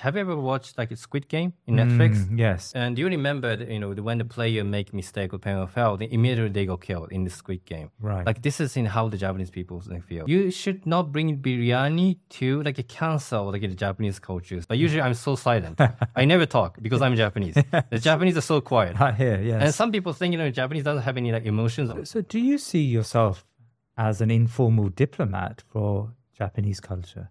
have you ever watched like a Squid Game in Netflix? Yes. And do you remember, when the player make mistake or penalty foul, then immediately they go killed in the Squid Game. Right. Like this is in how the Japanese people feel. You should not bring biryani to like a cancel like the Japanese cultures. But usually I'm so silent. I never talk because I'm Japanese. The Japanese are so quiet. I hear, yes. And some people think Japanese doesn't have any like emotions. So do you see yourself as an informal diplomat for Japanese culture?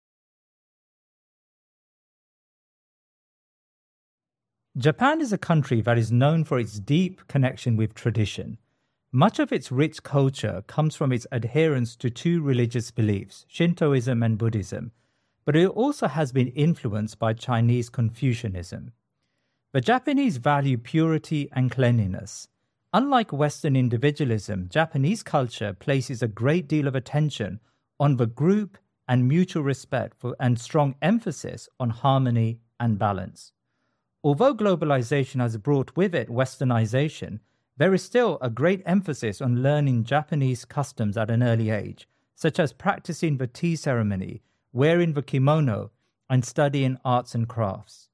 Japan is a country that is known for its deep connection with tradition. Much of its rich culture comes from its adherence to two religious beliefs, Shintoism and Buddhism, but it also has been influenced by Chinese Confucianism. The Japanese value purity and cleanliness. Unlike Western individualism, Japanese culture places a great deal of attention on the group and mutual respect and strong emphasis on harmony and balance. Although globalization has brought with it westernization, there is still a great emphasis on learning Japanese customs at an early age, such as practicing the tea ceremony, wearing the kimono, and studying arts and crafts.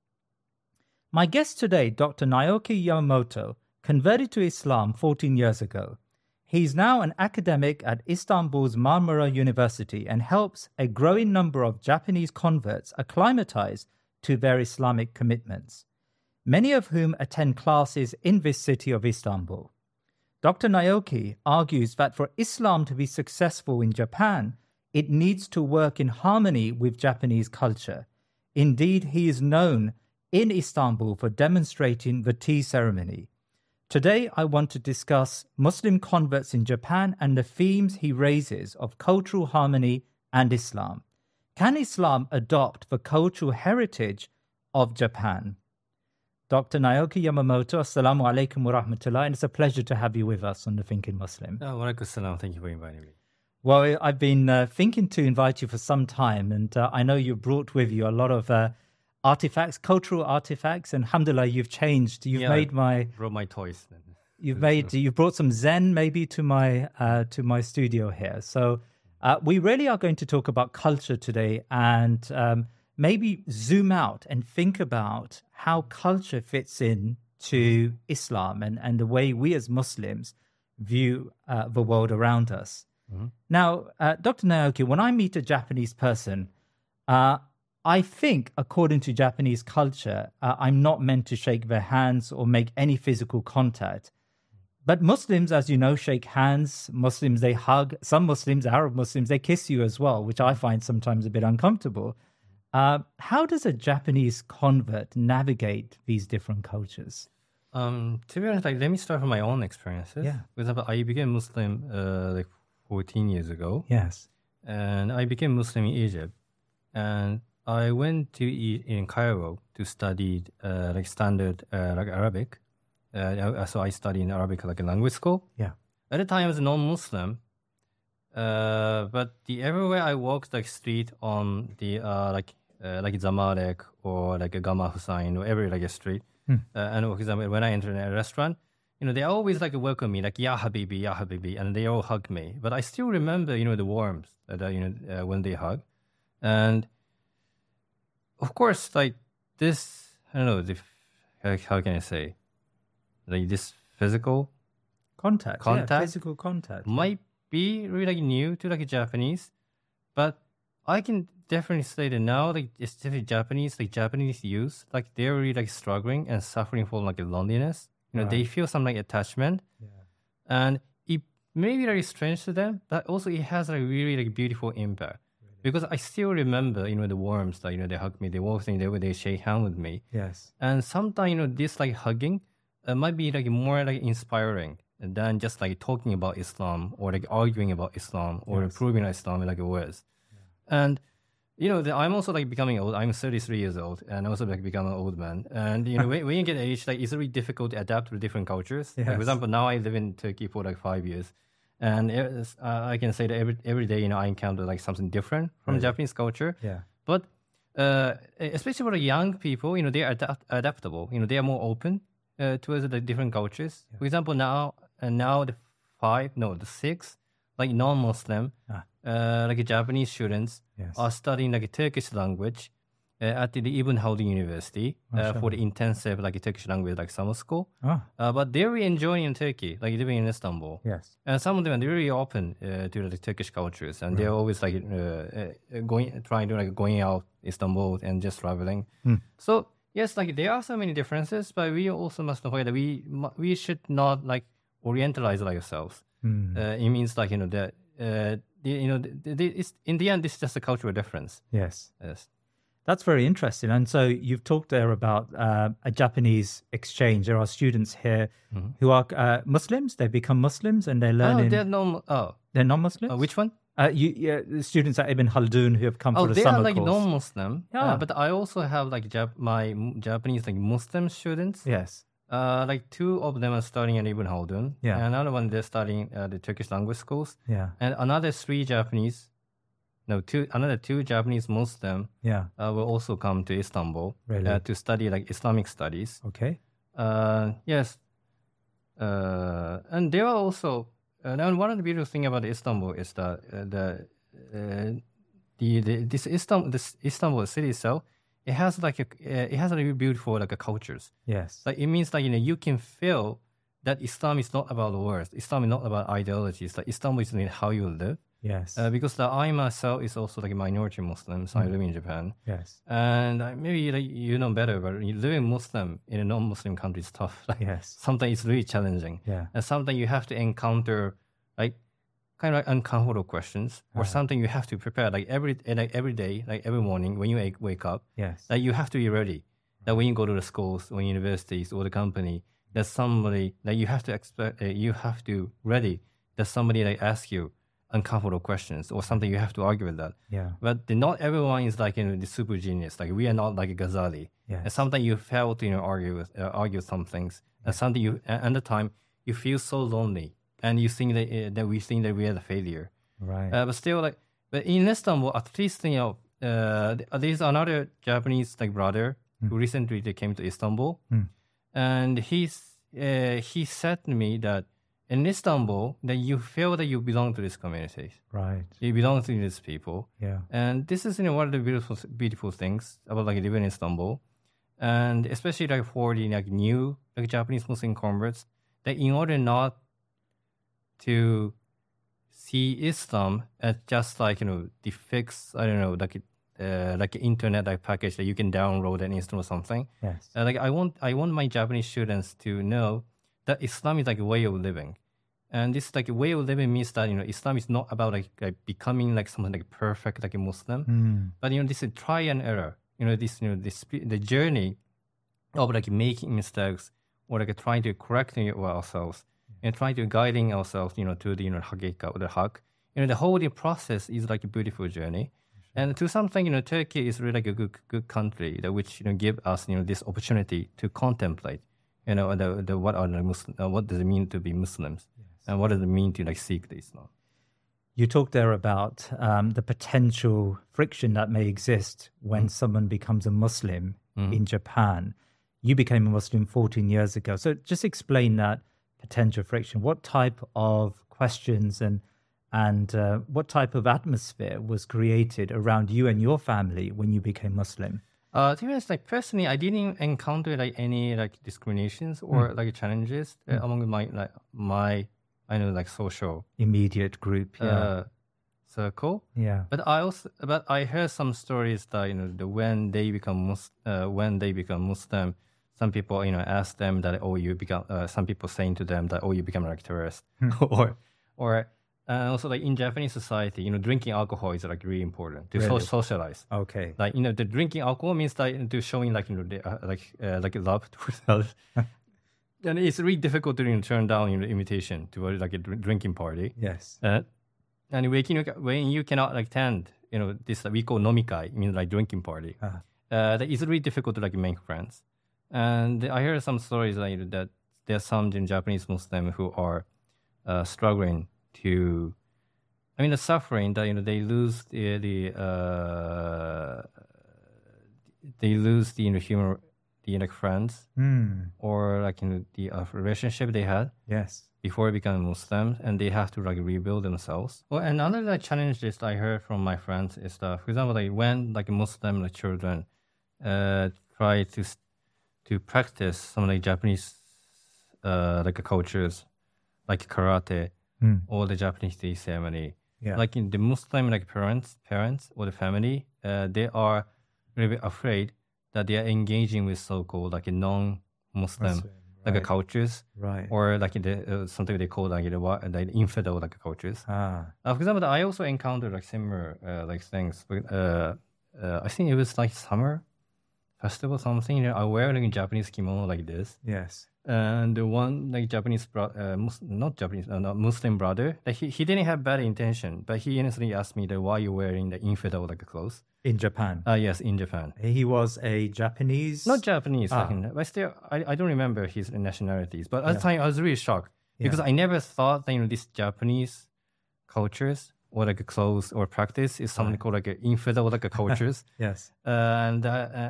My guest today, Dr. Naoki Yamamoto, converted to Islam 14 years ago. He is now an academic at Istanbul's Marmara University and helps a growing number of Japanese converts acclimatize to their Islamic commitments, many of whom attend classes in this city of Istanbul. Dr. Naoki argues that for Islam to be successful in Japan, it needs to work in harmony with Japanese culture. Indeed, he is known in Istanbul for demonstrating the tea ceremony. Today, I want to discuss Muslim converts in Japan and the themes he raises of cultural harmony and Islam. Can Islam adopt the cultural heritage of Japan? Dr. Naoki Yamamoto, Assalamu alaikum wa rahmatullah, and it's a pleasure to have you with us on The Thinking Muslim. Wa alaikum salam. Thank you for inviting me. Well, I've been thinking to invite you for some time, and I know you've brought with you a lot of artifacts, cultural artifacts, and alhamdulillah, you've changed. You've made I brought my toys. You've brought some Zen maybe to my studio here. So we really are going to talk about culture today, and maybe zoom out and think about how culture fits in to Islam and the way we as Muslims view the world around us. Mm-hmm. Now, Dr. Naoki, when I meet a Japanese person, I think, according to Japanese culture, I'm not meant to shake their hands or make any physical contact. But Muslims, as you know, shake hands. Muslims, they hug. Some Muslims, Arab Muslims, they kiss you as well, which I find sometimes a bit uncomfortable. How does a Japanese convert navigate these different cultures? To be honest, let me start from my own experiences. Yeah. For example, I became Muslim 14 years ago. Yes. And I became Muslim in Egypt. And I went to in Cairo to study standard Arabic. So I studied in Arabic like a language school. Yeah. At the time, I was a non-Muslim. But everywhere I walked street on the like Zamalek or like a Gamal Hussein or every a street. And for example, when I enter a restaurant, they always welcome me, Ya Habibi, and they all hug me. But I still remember, the warmth that, when they hug. And of course, this, I don't know, how can I say, this physical contact, yeah, physical contact might be really new to Japanese, but I can definitely say that now, especially Japanese youth, they're really struggling and suffering from loneliness. Right. They feel some attachment, and it may be very strange to them, but also it has a really beautiful impact. Really? Because I still remember, the warmth, they hug me, they walk in, they shake hands with me. Yes. And sometimes, this hugging might be more inspiring than just talking about Islam or arguing about Islam or proving Islam words. Yeah. And I'm also becoming old. I'm 33 years old, and also becoming an old man. And when you get age, it's really difficult to adapt to different cultures. Yes. For example, now I live in Turkey for 5 years, and I can say that every day I encounter something different from Japanese culture. Yeah. But especially for the young people, they are adaptable. They are more open towards the different cultures. Yeah. For example, now the 6 non-Muslim. Japanese students are studying Turkish language at the Ibn Khaldun University for the intensive like Turkish language like summer school. But they're really enjoying in Turkey, like living in Istanbul. Yes. And some of them are really open to the Turkish cultures, and they're always like going out Istanbul and just traveling. So yes, like there are so many differences, but we also must know that we should not like orientalize ourselves. It means like that it's, in the end, this is just a cultural difference. Yes. That's very interesting. And so you've talked there about a Japanese exchange. There are students here who are Muslims. They become Muslims and they're learning. They're they're non-Muslims? Which one? The students at Ibn Khaldun who have come for the summer course. They are like non-Muslim. But I also have like my Japanese like Muslim students. Yes. Like two of them are studying at Ibn Khaldun. Yeah. And another one, they're studying the Turkish language schools. Yeah. And another two Japanese Muslim will also come to Istanbul to study like Islamic studies. Okay. Yes. And there are also, and one of the beautiful things about Istanbul is that this Istanbul city itself, it has a really beautiful like a cultures. Yes. Like it means like you can feel that Islam is not about the words. Islam is not about ideologies. Like Islam is how you live. Yes. Because I myself is also like a minority Muslim, so I live in Japan. Yes. And maybe like, you know better, but living Muslim in a non-Muslim country is tough. Like, yes. Sometimes it's really challenging. Yeah. And sometimes you have to encounter like kind of like uncomfortable questions, or something you have to prepare like every day, like every morning when you wake up. Yes. That you have to be ready. That when you go to the schools, or universities, or the company, that somebody that you have to expect, you have to ready that somebody like ask you uncomfortable questions or something you have to argue with that. Yeah. But not everyone is like the super genius. Like we are not like a Ghazali. Yes. And sometimes you fail to argue some things. And something at the time you feel so lonely, and you think that we think that we are the failure. Right. But still but in Istanbul, at least there's another Japanese like brother who recently came to Istanbul, and he said to me that in Istanbul, that you feel that you belong to this community. Right. You belong to these people. Yeah. And this is one of the beautiful things about like living in Istanbul, and especially like for the like new like Japanese Muslim converts, that in order not to see Islam as just like the fixed like internet like package that you can download and install something. Yes. Like I want my Japanese students to know that Islam is like a way of living. And this like a way of living means that Islam is not about like becoming like something like perfect like a Muslim, but this is try and error. The journey of like making mistakes or like trying to correct ourselves and trying to guiding ourselves to the Haqiqa or the Haq. The whole process is like a beautiful journey. And to something, Turkey is really like a good country that which give us this opportunity to contemplate what does it mean to be Muslims. And what does it mean to like seek the Islam? You talked there about the potential friction that may exist when someone becomes a Muslim in Japan. You became a Muslim 14 years ago. So just explain that potential friction. What type of questions and what type of atmosphere was created around you and your family when you became Muslim? To be honest, like personally, I didn't encounter like any like discriminations or like challenges among my social immediate group circle. Yeah. But I heard some stories that when they become Muslim, some people ask them that you become. Some people saying to them that you become like terrorist, or also like in Japanese society, drinking alcohol is like really important to socialize. Okay. Like the drinking alcohol means like to showing like like love towards others. And it's really difficult to turn down the invitation to like a drinking party. Yes. And when you cannot like attend, this we call nomikai, means like drinking party. That is really difficult to like make friends. And I heard some stories like that there are some Japanese Muslims who are struggling to, the suffering that they lose the human. Like friends or like the relationship they had before becoming Muslims, and they have to like rebuild themselves. Well, another like challenges I heard from my friends is that, for example, like when like Muslim like children try to practice some like Japanese like cultures, like karate or the Japanese tea ceremony. Yeah. Like in the Muslim like parents or the family, they are really afraid that they are engaging with so-called like a non-Muslim like cultures, Right. or like something they call like the infidel like cultures. For example, I also encountered like similar like things. I think it was like summer festival something. You know, I wear like a Japanese kimono like this. Yes. And the one like Muslim brother, like he didn't have bad intention, but he innocently asked me that why you wearing the infidel like clothes. In Japan. Yes, in Japan. He was a Japanese. Not Japanese, but still, I don't remember his nationalities. But at the time, I was really shocked because I never thought that these Japanese cultures or like clothes or practice is something called like infidel like cultures. Yes. And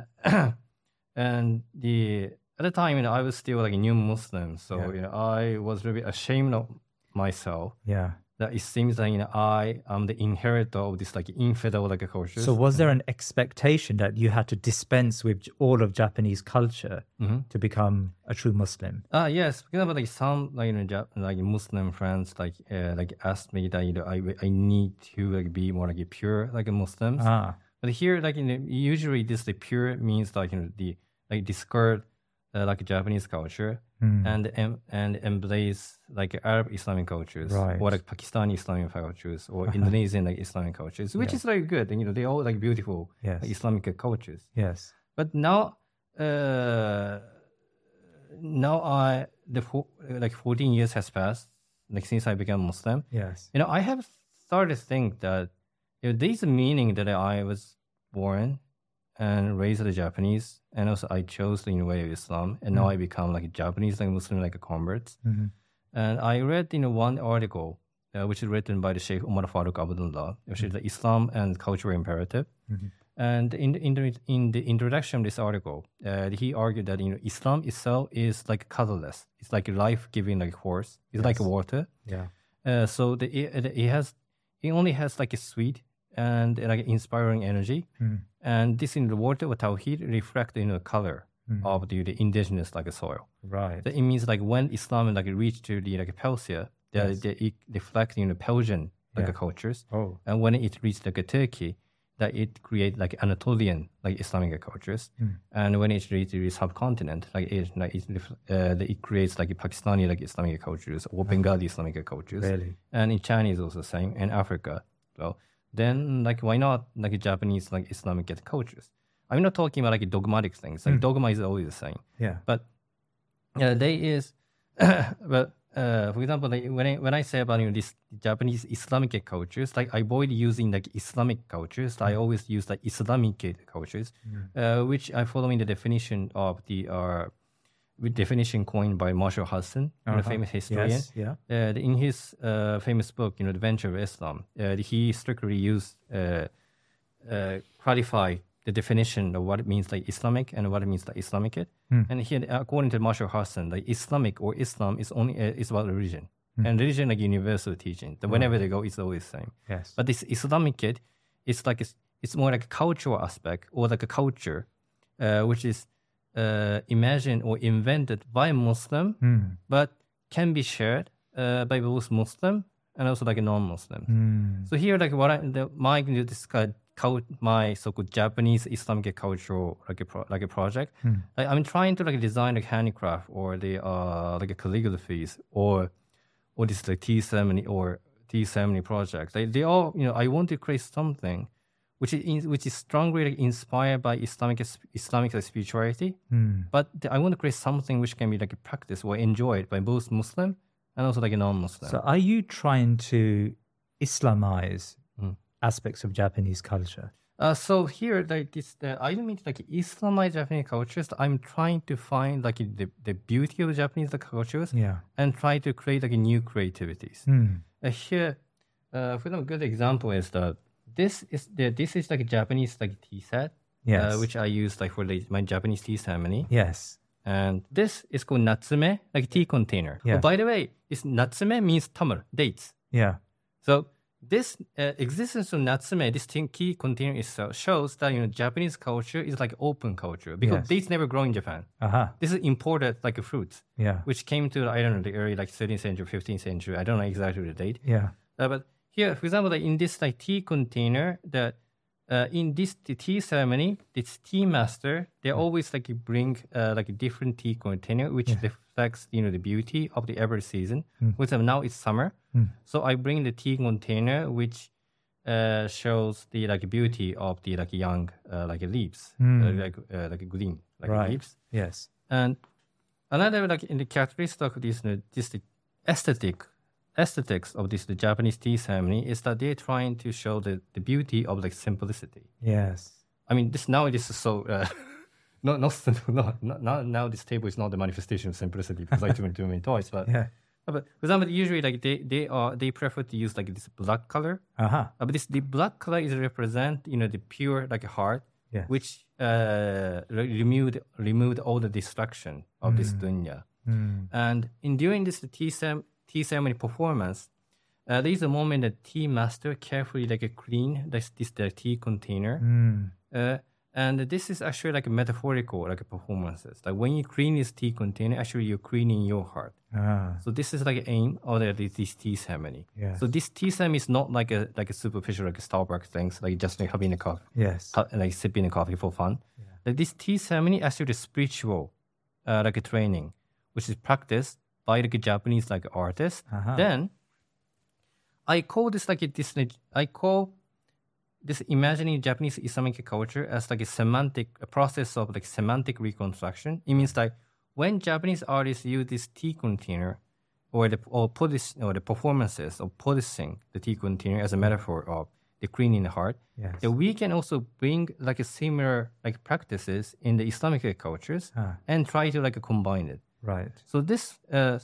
at the time, I was still like a new Muslim, so I was really ashamed of myself. Yeah. That it seems that I am the inheritor of this like infidel like culture. So was there an expectation that you had to dispense with all of Japanese culture to become a true Muslim? Yes, because like some like Muslim friends like asked me that I need to like be more like pure like a Muslims. But here like usually this like pure means like the discard like Japanese culture and embrace like Arab Islamic cultures, or like Pakistani Islamic cultures, or Indonesian like Islamic cultures, which is very good. And they all like beautiful like, Islamic cultures. Yes. But now, like 14 years has passed, like since I became Muslim. Yes. I have started to think that there's a meaning that I was born and raised as a Japanese, and also I chose the way of Islam, and now I become like a Japanese like Muslim like a convert. And I read one article which is written by the Sheikh Umar Farooq Abdullah, which is the Islam and Cultural Imperative. And in the introduction of this article, he argued that Islam itself is like colorless. It's like a life-giving like horse. It's like water. Yeah. So it only has like a sweet and like inspiring energy. And this in the water or Tawheed reflect the color of the indigenous like soil. Right. So it means like when Islam like reached to the like Persia, it reflects Persian like cultures. And when it reached like Turkey, that it creates like Anatolian like Islamic cultures. And when it reaches the subcontinent, it creates like Pakistani like Islamic cultures or Bengali Islamic cultures. Really? And in China is also the same, and Africa. So then like why not like Japanese like Islamic cultures? I'm not talking about like dogmatic things. Like dogma is always the same. Yeah. But there is, but for example, like when I say about this Japanese Islamic cultures, like I avoid using like Islamic cultures. I always use like Islamic cultures, which I follow in the definition of the definition coined by Marshall Hudson, a famous historian. Yes, yeah. In his famous book, The Adventure of Islam, he strictly used clarify the definition of what it means like Islamic and what it means like Islamic. And here, according to Marshall Hudson, like Islamic or Islam is only is about religion, and religion like universal teaching. That whenever they go, it's always the same. Yes. But this Islamic it's like it's more like a cultural aspect or like a culture, which is imagined or invented by a Muslim, but can be shared by both Muslim and also like a non-Muslim. So here, like my so-called Japanese Islamic cultural like a project, I'm trying to like design like handicraft or the like calligraphies or this like tea ceremony project. They all I want to create something which is strongly like, inspired by Islamic spirituality, but I want to create something which can be like a practice or enjoyed by both Muslim and also like a non-Muslim. So are you trying to Islamize aspects of Japanese culture? So here, like this, I don't mean to like Islamize Japanese cultures. I'm trying to find like the beauty of Japanese like, cultures, and try to create like new creativities. Here, for example, a good example is that this is like a Japanese like tea set, which I use like for my Japanese tea ceremony. Yes. And this is called natsume, like tea container. Yeah. Oh, by the way, natsume means tamar, dates. Yeah. So this existence of natsume, this key container itself, shows that Japanese culture is like open culture because dates never grow in Japan. This is imported like a fruit, which came to I don't know the early like 13th century, 15th century. I don't know exactly the date. But here, for example, like in this like tea container, that in this tea ceremony, this tea master they always like bring like a different tea container which reflects the beauty of the every season. For example, now it's summer, so I bring the tea container which shows the like beauty of the like young like leaves, like green like leaves. Yes. And another like in the characteristic of this the aesthetics of this the Japanese tea ceremony is that they're trying to show the beauty of like simplicity. Yes. I mean, this nowadays is so not now this table is not the manifestation of simplicity because I too many toys, but but for example, usually like they prefer to use like this black color. But the black color is represent the pure like heart, which removed all the distraction of this dunya. And during this tea ceremony performance, there is a moment that tea master carefully like clean the tea container. And this is actually like a metaphorical like performances. Like when you clean this tea container, actually you're cleaning your heart. So this is like an aim of this tea ceremony. So this tea ceremony is not like a superficial like a Starbucks things, like just like having a coffee, like sipping a coffee for fun. Like this tea ceremony actually spiritual like a training, which is practiced by like a Japanese like artist. Then I call this imagining Japanese Islamic culture as like a process of like semantic reconstruction. It means like when Japanese artists use this tea container or the performances of polishing the tea container as a metaphor of the cleaning the heart, that we can also bring like a similar like practices in the Islamic cultures and try to like combine it. Right. So this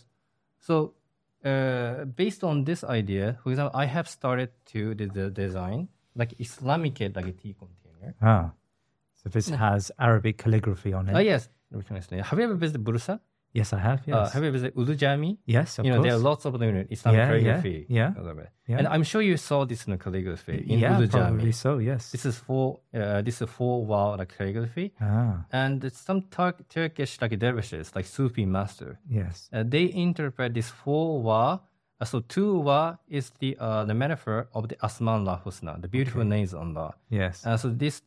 based on this idea, for example, I have started to the design like Islamic like a tea container. So this has Arabic calligraphy on it. Oh yes. Have you ever visited Bursa? Yes, I have. Yes. Have you visited Udujami? Yes, of course. There are lots of Islamic calligraphy. Yeah. And I'm sure you saw this in calligraphy in Udujami. Probably so. Yes. This is four wall like calligraphy. And some Turkish like dervishes, like Sufi master. Yes. They interpret this 4 wa. So 2 wa is the metaphor of the Asma Allah Husna, the beautiful names of Allah. Yes. So this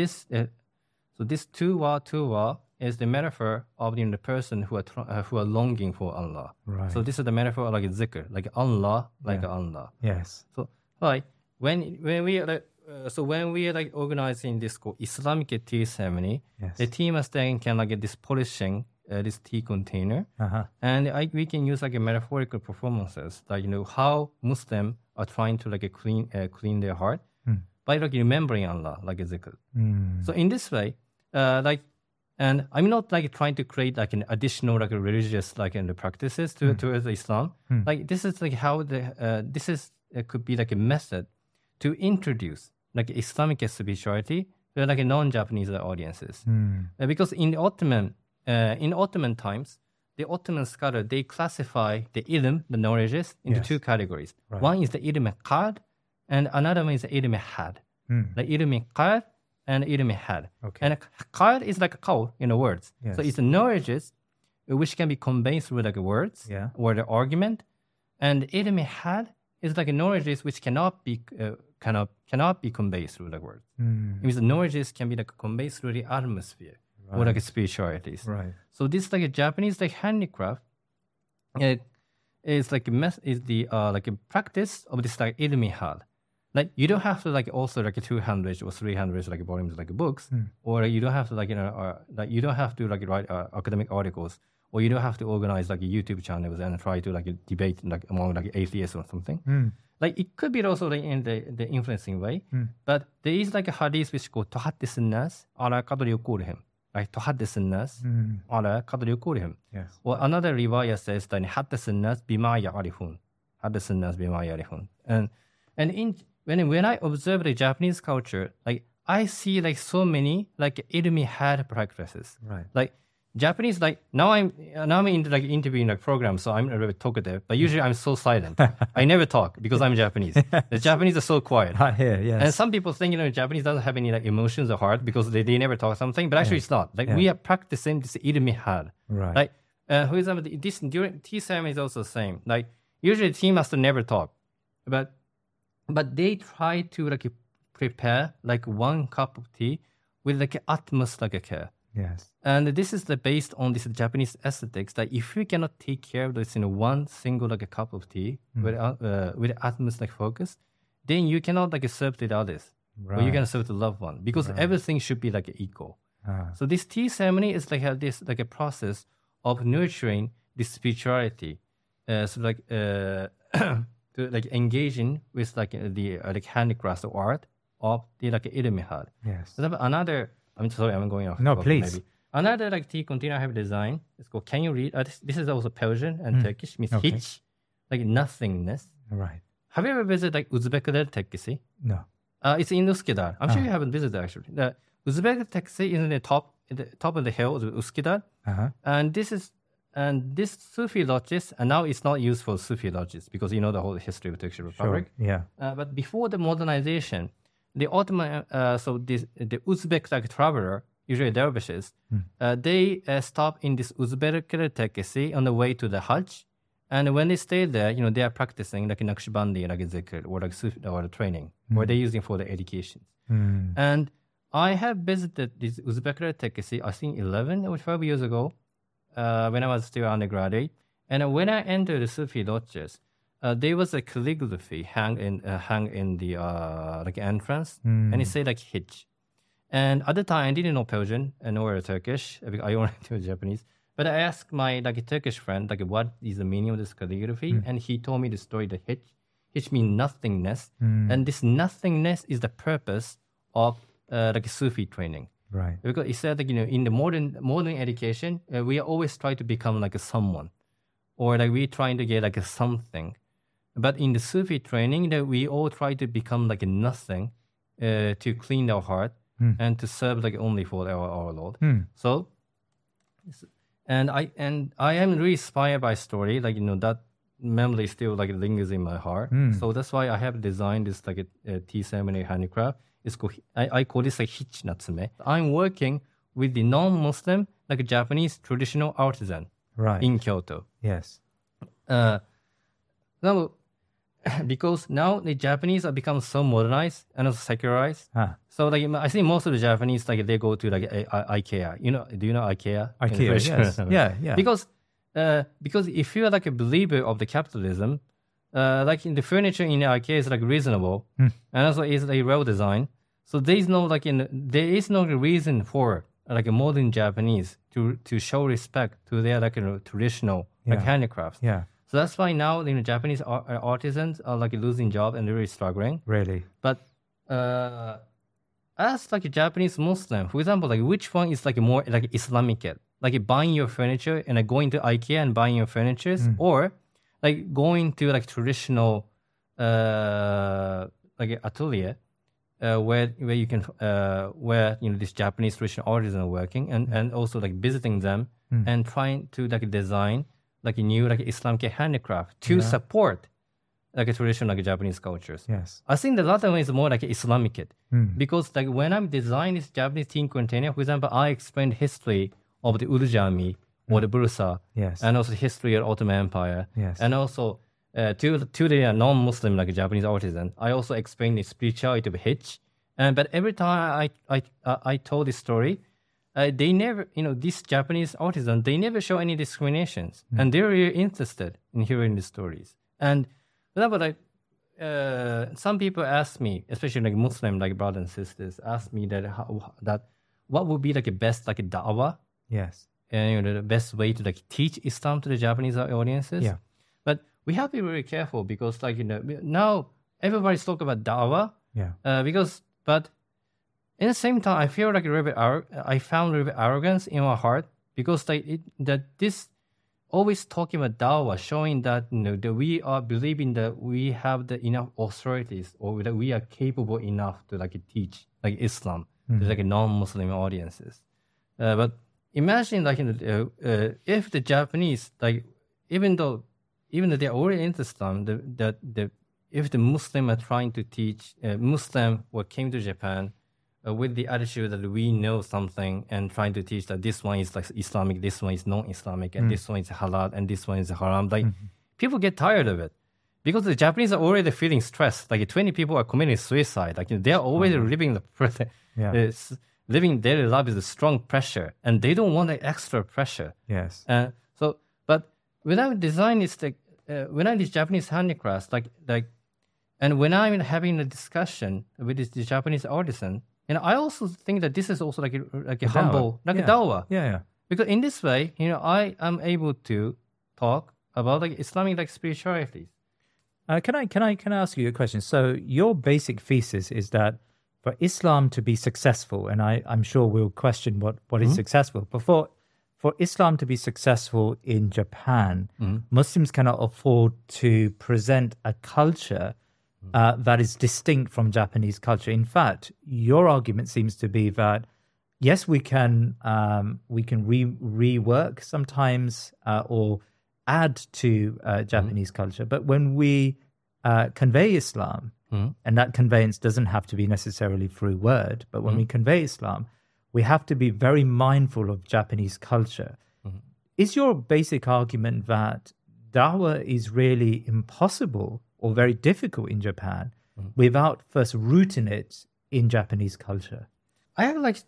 2 wa is the metaphor of the person who are longing for Allah. Right. So this is the metaphor of like zikr, like Allah, like Allah. Yes. So like when we are like organizing this Islamic tea ceremony, the tea master can like get this polishing this tea container, and we can use like a metaphorical performances, like how Muslims are trying to like clean their heart by like remembering Allah, like a zikr. So in this way, and I'm not like trying to create like an additional like a religious like the practices towards Islam. Like this is like how could be like a method to introduce like Islamic spirituality to like non-Japanese audiences, because in Ottoman times, the Ottoman scholar they classify the ilm, the knowledges, into 2 categories. Right. One is the ilm qad, and another one is the ilm had. The ilm qad and ilm had. Okay. And qad is like a qawl in the words. Yes. So it's the knowledges which can be conveyed through like words or the argument, and ilm had is like a knowledges which cannot be conveyed through the words. It means the knowledges can be like conveyed through the atmosphere. Or like spiritualities. Right. So this like a Japanese like handicraft, is like like a practice of this like ilmi had. Like you don't have to like also like 200 or 300 like volumes like books, or you don't have to like you don't have to like write academic articles, or you don't have to organize like YouTube channels and try to like debate like among like atheists or something. Like it could be also like in the influencing way, but there is like a hadith which called تحدث الناس على قدر عقولهم. Like تحدث الناس على قدر عقولهم. Yes. Or another riwayah says that حدث الناس بما يعرفون. حدث الناس بما يعرفون. And when I observe the Japanese culture, like I see like so many like ilmi had practices. Right. Like Japanese, like now I'm into like interviewing like programs, so I'm a little bit talkative. But usually I'm so silent. I never talk because I'm Japanese. The Japanese are so quiet. I hear, yes. And some people think Japanese doesn't have any like emotions or heart because they never talk something. But actually, it's not. Like we are practicing this irumihar. Right. Like for example, this during tea ceremony is also the same. Like usually, the tea master never talk, but they try to like prepare like 1 cup of tea with like utmost like a care. Yes. And this is based on this Japanese aesthetics that if you cannot take care of this in one single like a cup of tea with utmost like focus, then you cannot like serve to the others, or you can serve to the loved one because everything should be like equal. So this tea ceremony is like this like a process of nurturing this spirituality, so like to like engaging with like the like handicrafts or art of the like irumihar. Yes. So another. I'm sorry, I'm going off. No, please. Maybe. Another like tea container I have designed. It's called. Can you read? This is also Persian and Turkish. Means hiç, like nothingness. Right. Have you ever visited like Uzbekler Tekkesi? No. It's in Üsküdar. I'm sure you haven't visited actually. The Uzbek Tekkesi is in the top of the hill of Üsküdar, and this Sufi lodges, and now it's not used for Sufi lodges because you know the whole history of the Turkish Republic. Sure. Yeah. But before the modernization, the Ottoman, the Uzbek like traveler, usually dervishes, they stop in this Uzbek Tekkesi on the way to the Hajj, and when they stay there, they are practicing like Naqshbandi, like zikr, or like Sufi, or training, or they're using for the education. And I have visited this Uzbek Tekkesi, I think 11 or 12 years ago, when I was still undergraduate, and when I entered the Sufi lodges, there was a calligraphy hang in the like entrance, and it said like hiç. And at the time, I didn't know Persian nor Turkish. I only knew Japanese. But I asked my like Turkish friend like what is the meaning of this calligraphy, and he told me the story that hiç. Hiç means nothingness, and this nothingness is the purpose of like Sufi training. Right. Because he said like in the modern education, we always try to become like a someone, or like we trying to get like a something. But in the Sufi training, that we all try to become like a nothing, to clean our heart and to serve like only for our Lord. So, and I am really inspired by story, like that memory still like lingers in my heart. So that's why I have designed this like a tea ceremony handicraft. It's called, I call this like hiç natsume. I'm working with the non-Muslim like Japanese traditional artisan in Kyoto. Yes. Now, because now the Japanese have become so modernized and also secularized. So like I think most of the Japanese like they go to like IKEA. Do you know IKEA? IKEA, yes. Yeah. Because if you are like a believer of the capitalism, like in the furniture in IKEA is like reasonable and also is like well designed. So there is no reason for like a modern Japanese to show respect to their like traditional like handicrafts. Yeah. So that's why now Japanese artisans are like losing job and really struggling. Really? But as like a Japanese Muslim, for example, like which one is like more like Islamic? Like buying your furniture and like going to IKEA and buying your furniture, or like going to like traditional like atelier where you can where this Japanese traditional artisan are working and also like visiting them and trying to like design like a new like Islamic handicraft to support like a traditional like Japanese cultures. Yes. I think the latter one is more like Islamic because like when I'm designing this Japanese tea container, for example, I explained history of the Urjami or the Bursa, and also the history of Ottoman Empire, and also to the non-Muslim like Japanese artisan, I also explained the spirituality of hiç. But every time I told this story, they never, these Japanese artisans, they never show any discriminations, and they're really interested in hearing the stories. And like some people ask me, especially like Muslim like brothers and sisters, ask me that what would be like the best like da'wah? Yes. And the best way to like teach Islam to the Japanese audiences. Yeah. But we have to be very careful because like now everybody's talking about da'wah. Yeah. But in the same time, I feel like I found a little bit arrogance in my heart because that this always talking about da'wah, showing that that we are believing that we have the enough authorities or that we are capable enough to like teach like Islam to like non-Muslim audiences. But imagine like if the Japanese like even though they're already into Islam, if the Muslim are trying to teach Muslim what came to Japan with the attitude that we know something and trying to teach that this one is like Islamic, this one is non-Islamic, and this one is halal, and this one is haram. Like people get tired of it because the Japanese are already feeling stressed. Like 20 people are committing suicide. Like they are already living living daily life with a strong pressure, and they don't want the extra pressure. Yes. But when I design is when I did Japanese handicrafts, and when I'm having a discussion with the Japanese artisan, and I also think that this is also like a humble, like a dawah. Yeah. Because in this way, I am able to talk about like Islamic like spirituality. Can I ask you a question? So your basic thesis is that for Islam to be successful, and I'm sure we'll question what is successful, but for Islam to be successful in Japan, Muslims cannot afford to present a culture that is distinct from Japanese culture. In fact, your argument seems to be that yes, we can rework sometimes or add to Japanese culture, but when we convey Islam, and that conveyance doesn't have to be necessarily through word, but when we convey Islam, we have to be very mindful of Japanese culture. Is your basic argument that dawah is really impossible or very difficult in Japan without first rooting it in Japanese culture? I have like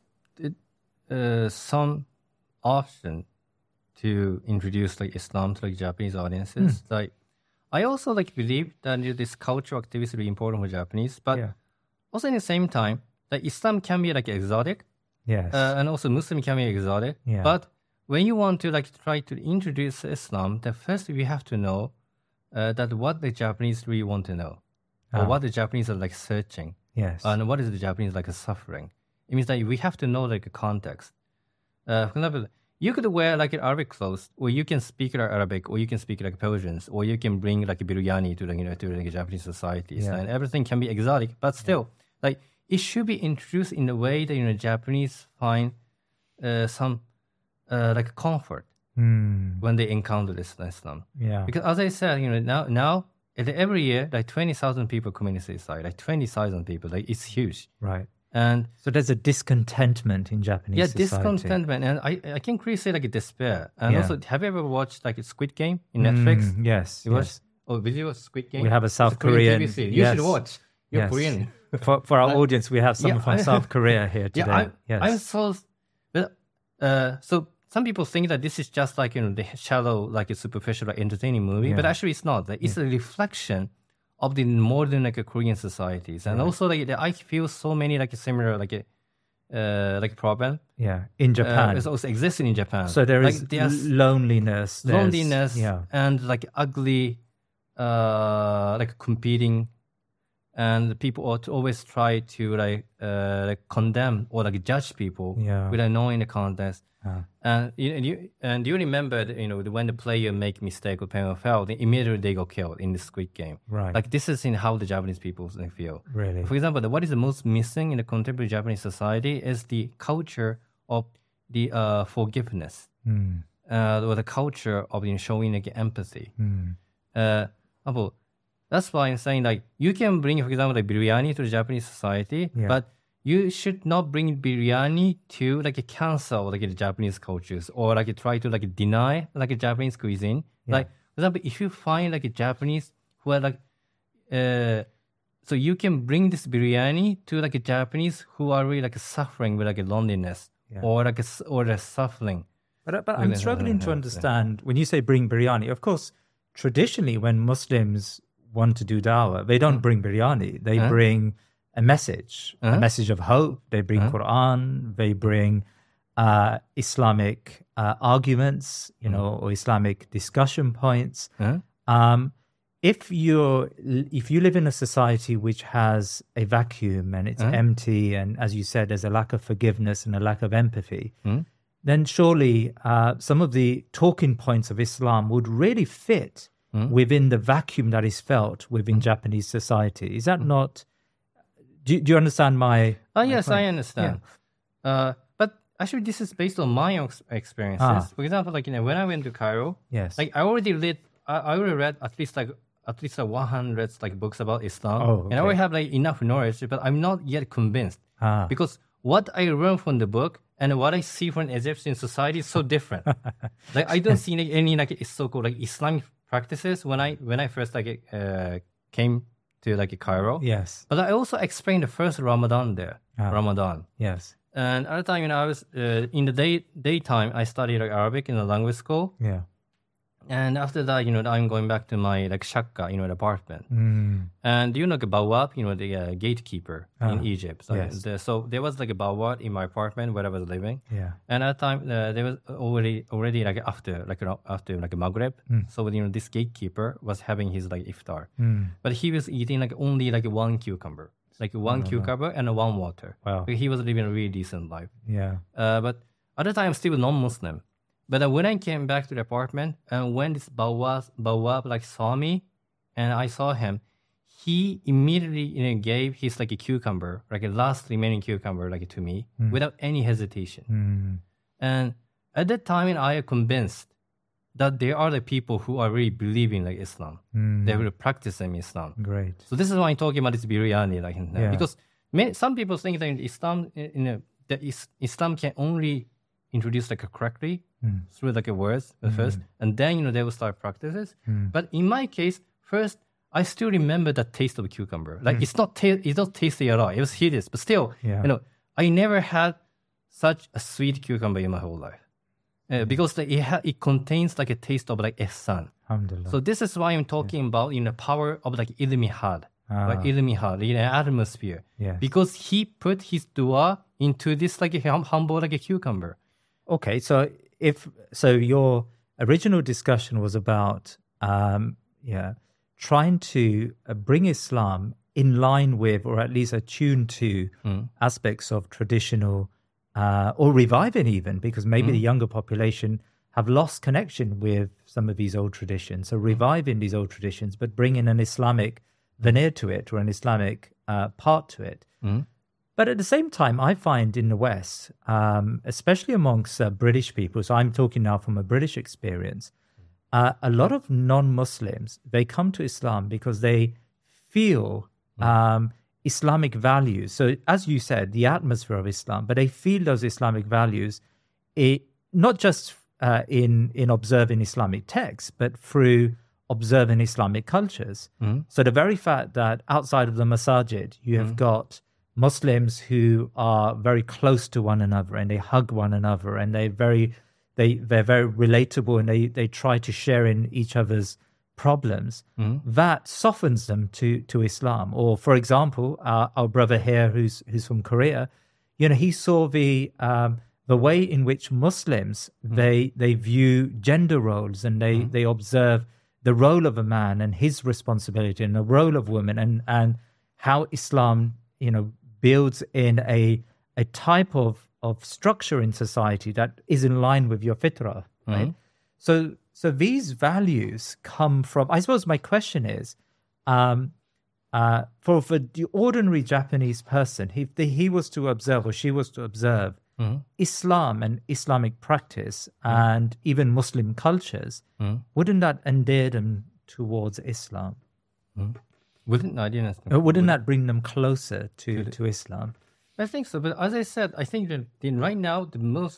some option to introduce like Islam to like Japanese audiences. Like I also like believe that this cultural activity is really important for Japanese, but also in the same time, like Islam can be like exotic. Yes. And also Muslim can be exotic. Yeah. But when you want to like try to introduce Islam, then first we have to know that what the Japanese really want to know, or what the Japanese are like searching. Yes. And what is the Japanese like suffering. It means that we have to know like a context. For example, you could wear like Arabic clothes, or you can speak like Arabic, or you can speak like Persians, or you can bring like biryani to to Japanese societies, and everything can be exotic, but still like it should be introduced in a way that Japanese find some like comfort when they encounter this Islam. Yeah. Because as I said, now every year like 20,000 people commit suicide, like 20,000 people, like it's huge. Right. And so there's a discontentment in Japanese society. Discontentment, and I can really say like a despair. And also, have you ever watched like a Squid Game in Netflix? Yes. Did you watch Squid Game? We have a South Korean. TV series. You should watch. You're Korean. For our audience, we have someone from South Korea here today. I'm so. So some people think that this is just like the shallow, like a superficial, like, entertaining movie, but actually it's not. It's a reflection of the modern like Korean societies, and also like I feel so many like similar like problem. Yeah, in Japan, it also exists in Japan. So there is loneliness, and like ugly, like competing, and people always try to like condemn or like judge people without knowing the context. And you remember when the player make mistake or pen or foul, then immediately they go killed in the Squid Game. Right. Like this is in how the Japanese people feel. Really. For example, what is the most missing in the contemporary Japanese society is the culture of the forgiveness, or the culture of showing like empathy. That's why I'm saying like you can bring, for example, like biryani to the Japanese society, but you should not bring biryani to like cancel like the Japanese cultures, or like try to like deny like a Japanese cuisine. Like for example, if you find like a Japanese who are like, so you can bring this biryani to like a Japanese who are really like suffering with like a loneliness or a suffering. But I'm struggling to understand when you say bring biryani. Of course, traditionally when Muslims want to do dawah, they don't bring biryani. They bring a message of hope. They bring Quran. They bring Islamic arguments, or Islamic discussion points. If you live in a society which has a vacuum and it's empty, and as you said, there's a lack of forgiveness and a lack of empathy, then surely some of the talking points of Islam would really fit within the vacuum that is felt within Japanese society. Is that not? Do you understand my? Yes, I understand. But actually, this is based on my own experiences. For example, like when I went to Cairo, Yes. like I already read at least 100 like books about Islam, Oh, and I already have like enough knowledge, but I'm not yet convinced because what I learned from the book and what I see from Egyptian society is so different. Like I don't see any like so-called like Islamic practices when I first came to like Cairo. Yes. But I also explained the first Ramadan there. Ramadan. Yes. And at the time, I was in the daytime, I studied like Arabic in the language school. Yeah. And after that, I'm going back to my like shakka, the apartment. Mm. And like Bawab, the gatekeeper in Egypt. So, yes. So there was like a Bawab in my apartment where I was living. Yeah. And at the time, there was already like after Maghrib. So this gatekeeper was having his like iftar, but he was eating like only like one cucumber. Like one cucumber and one water. Wow. He was living a really decent life. Yeah. But at the time, I'm still non-Muslim. But when I came back to the apartment, and when this Bawab like saw me, and I saw him, he immediately gave his like a cucumber, like a last remaining cucumber, like to me without any hesitation. And at that time, I am convinced that there are the people who are really believing like Islam. They will practice Islam. Great. So this is why I'm talking about this biryani, because some people think that Islam, that Islam can only introduce like correctly through like a words first, and then they will start practices. But in my case, first I still remember the taste of cucumber. Like it's not tasty at all. It was hideous, but still, I never had such a sweet cucumber in my whole life. Because it contains like a taste of like ihsan. So this is why I'm talking about the power of like ilmihad, atmosphere. Yes. Because he put his dua into this like a humble like a cucumber. Okay, so your original discussion was about trying to bring Islam in line with, or at least attuned to, aspects of traditional. Or reviving even, because maybe the younger population have lost connection with some of these old traditions. So reviving these old traditions, but bringing an Islamic veneer to it or an Islamic part to it. But at the same time, I find in the West, especially amongst British people, so I'm talking now from a British experience, a lot of non-Muslims, they come to Islam because they feel Islamic values. So as you said, the atmosphere of Islam, but they feel those Islamic values, not just in observing Islamic texts, but through observing Islamic cultures. So the very fact that outside of the masajid, you have got Muslims who are very close to one another and they hug one another and they're very relatable and they try to share in each other's problems, that softens them to Islam. Or, for example, our brother here, who's from Korea, he saw the way in which Muslims they view gender roles and they observe the role of a man and his responsibility and the role of women and how Islam builds in a type of structure in society that is in line with your fitrah, right? So these values come from, I suppose my question is, for the ordinary Japanese person, if he was to observe or she was to observe Islam and Islamic practice and even Muslim cultures, wouldn't that endear them towards Islam? Wouldn't that bring them closer to Islam? I think so. But as I said, I think that right now the most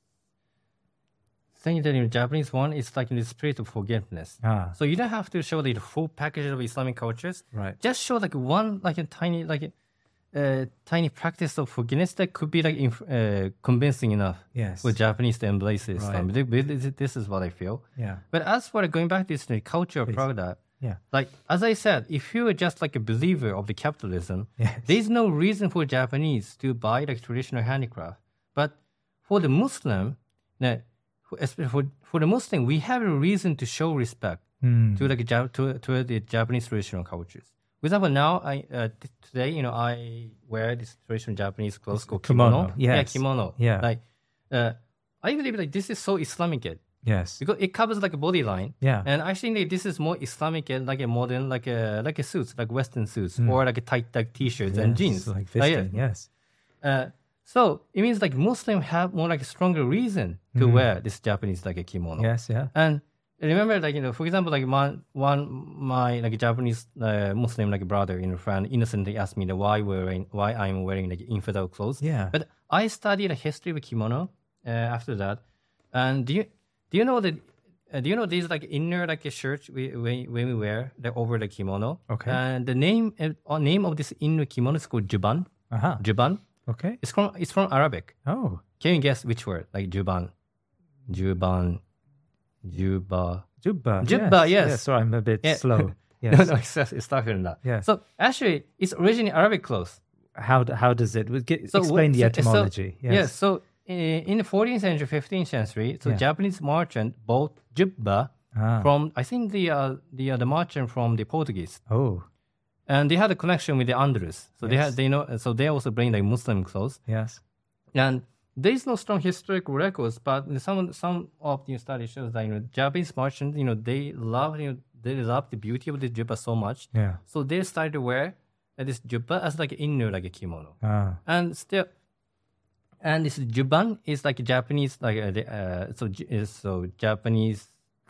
thing that in the Japanese one is like in the spirit of forgiveness. So you don't have to show the full package of Islamic cultures. Right. Just show like one like a tiny practice of forgiveness that could be like convincing enough for Japanese to embrace Islam. Right. This is what I feel. Yeah. But as for going back to this culture of product, like as I said, if you are just like a believer of the capitalism, there's no reason for Japanese to buy like traditional handicraft. But for the Muslim, for the Muslim, we have a reason to show respect to like to the Japanese traditional cultures. For example, now today I wear this traditional Japanese clothes called kimono. Kimono. Yeah. Like I believe like this is so Islamic. Yes. Because it covers like a body line. Yeah. And I think that this is more Islamic and like a modern like a suits, like Western suits or like a tight like t-shirts and jeans. Like fisting, yes. So it means like Muslims have more like a stronger reason to wear this Japanese like a kimono. Yes, yeah. And remember, like, for example, like my like Japanese Muslim like brother, friend, innocently asked me why I'm wearing like infidel clothes. Yeah. But I studied the history of kimono after that. And do you know that? Do you know these like inner like a shirt when we wear over the kimono? Okay. And the name of this inner kimono is called juban. Juban. Okay. It's from Arabic. Oh. Can you guess which word? Like juban, juba. Jubba, yes. Sorry, I'm a bit slow. Yes. No, it's tougher than that. Yeah. So actually, it's originally Arabic clothes. How does it? Explain the etymology. Yes. So in the 14th century, 15th century, so Japanese merchant bought jubba from, I think, the merchant from the Portuguese. Oh. And they had a connection with the Andalus. So they also bring like Muslim clothes. Yes. And there is no strong historical records, but some of the studies shows that Japanese merchants, they love the beauty of the jubba so much. Yeah. So they started to wear this jubba as like inner like a kimono. And this juban is like Japanese like so Japanese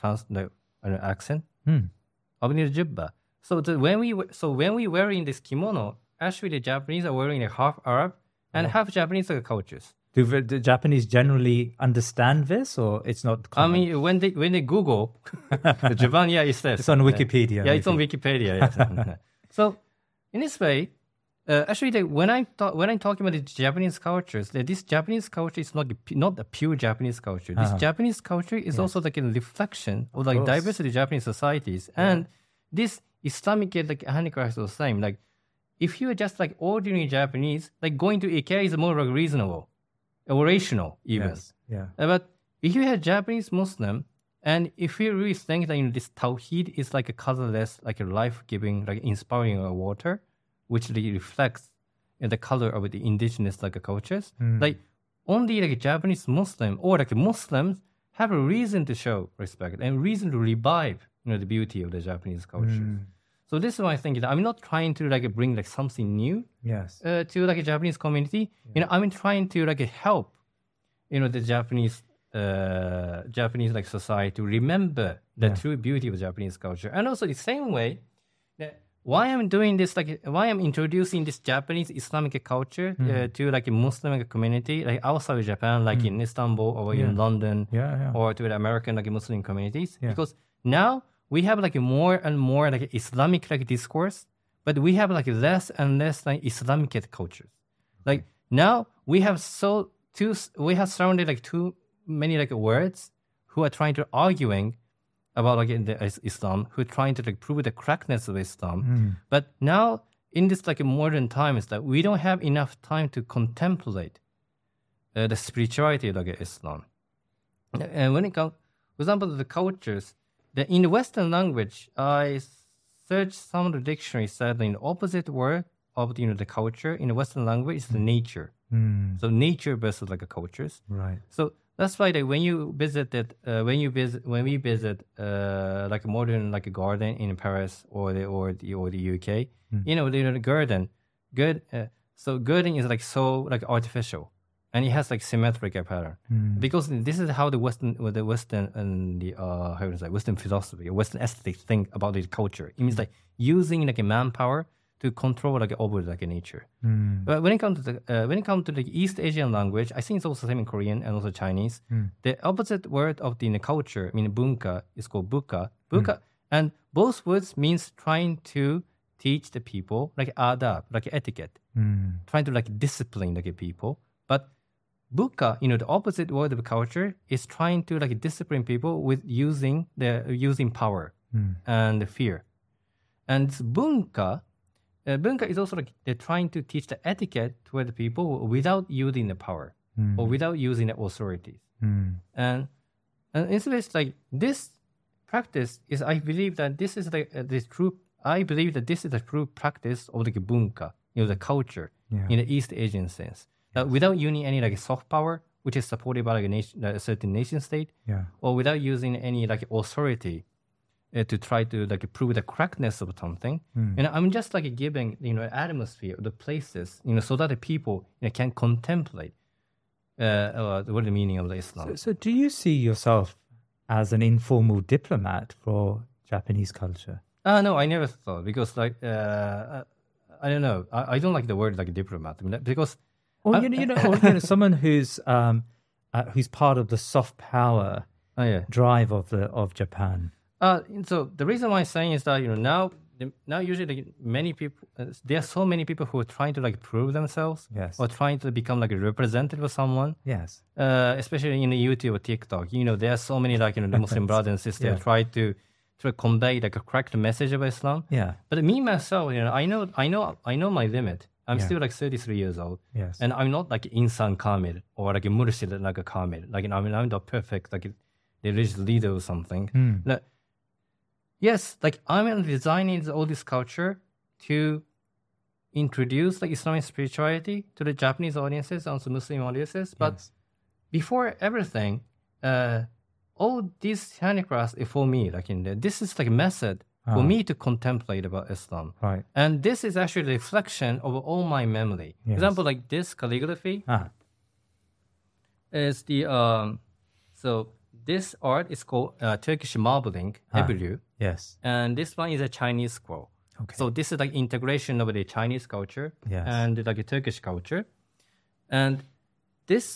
accent of the jubba. So when we wearing this kimono, actually the Japanese are wearing a half Arab and half Japanese like cultures. Do the Japanese generally understand this, or it's not common? I mean, when they Google the Japan, it says it's on Wikipedia. It's on Wikipedia. Yes. So in this way, actually, when I'm talking about the Japanese cultures, this Japanese culture is not a pure Japanese culture. This Japanese culture is also like a reflection of like diversity of Japanese societies, and this Islamic like handicraft is the same. Like, if you are just like ordinary Japanese, like going to IKEA is more like reasonable. Or rational, even. Yes. Yeah. But if you have Japanese Muslim, and if you really think that this Tawheed is like a colorless, like a life-giving, like inspiring water, which really reflects the color of the indigenous like cultures, like only like a Japanese Muslim or like Muslims have a reason to show respect and reason to revive the beauty of the Japanese culture. So this is why I think that I'm not trying to like bring like something new to like a Japanese community. I'm trying to like help the Japanese like society to remember the true beauty of Japanese culture. And also the same way that why I'm doing this, like why I'm introducing this Japanese Islamic culture to like a Muslim community like outside of Japan, like in Istanbul or in London or to the American like Muslim communities, because now we have like more and more like Islamic like discourse, but we have like less and less like Islamic cultures. Like now we have surrounded like too many like words who are trying to arguing about like the Islam, who are trying to like prove the correctness of Islam. But now in this like modern times that we don't have enough time to contemplate the spirituality of like Islam. And when it comes, for example, the cultures. In the Western language, I searched some of the dictionaries said the opposite word of the culture in the Western language is the nature. So nature versus like a cultures. Right. So that's why that when we visit like a modern like a garden in Paris or the UK, the garden, so garden is like so like artificial. And it has like symmetric pattern because this is how the Western and the Western philosophy or Western aesthetics think about the culture. It means like using like a manpower to control like over like a nature. But when it comes to the East Asian language, I think it's also the same in Korean and also Chinese. The opposite word of the culture, bunka, is called buka. And both words means trying to teach the people like adab, like etiquette, trying to like discipline like people, but Buka, the opposite word of culture is trying to like discipline people with using power and fear. And bunka is also like they're trying to teach the etiquette toward the people without using the power or without using the authorities. And it's like this practice is, I believe that this is like this true. I believe that this is the true practice of the bunka, the culture in the East Asian sense. Without using any like soft power, which is supported by like a certain nation state, or without using any like authority, to try to like prove the correctness of something. And I'm just like giving atmosphere of the places so that the people can contemplate what the meaning of the Islam. So do you see yourself as an informal diplomat for Japanese culture? No, I never thought, because like I don't know, I don't like the word like diplomat, because or someone who's part of the soft power drive of Japan. So the reason why I'm saying is that now usually like, many people there are so many people who are trying to like prove themselves, or trying to become like a representative of someone. Yes. Especially in YouTube or TikTok, there are so many like the Muslim brothers and sisters try to convey like a correct message of Islam. Yeah. But me myself, I know my limit. I'm still like 33 years old. Yes. And I'm not like insan kamil or like a murshid like a kamil. Like I'm not perfect like a religious leader or something. Like, yes, like I'm designing all this culture to introduce like Islamic spirituality to the Japanese audiences and also Muslim audiences. But before everything, all these handicrafts is for me. Like this is like a method for me to contemplate about Islam. Right. And this is actually a reflection of all my memory. For example, like this calligraphy is the so this art is called Turkish marbling, Ebru. Yes. And this one is a Chinese scroll. Okay. So this is like integration of the Chinese culture and like a Turkish culture. And this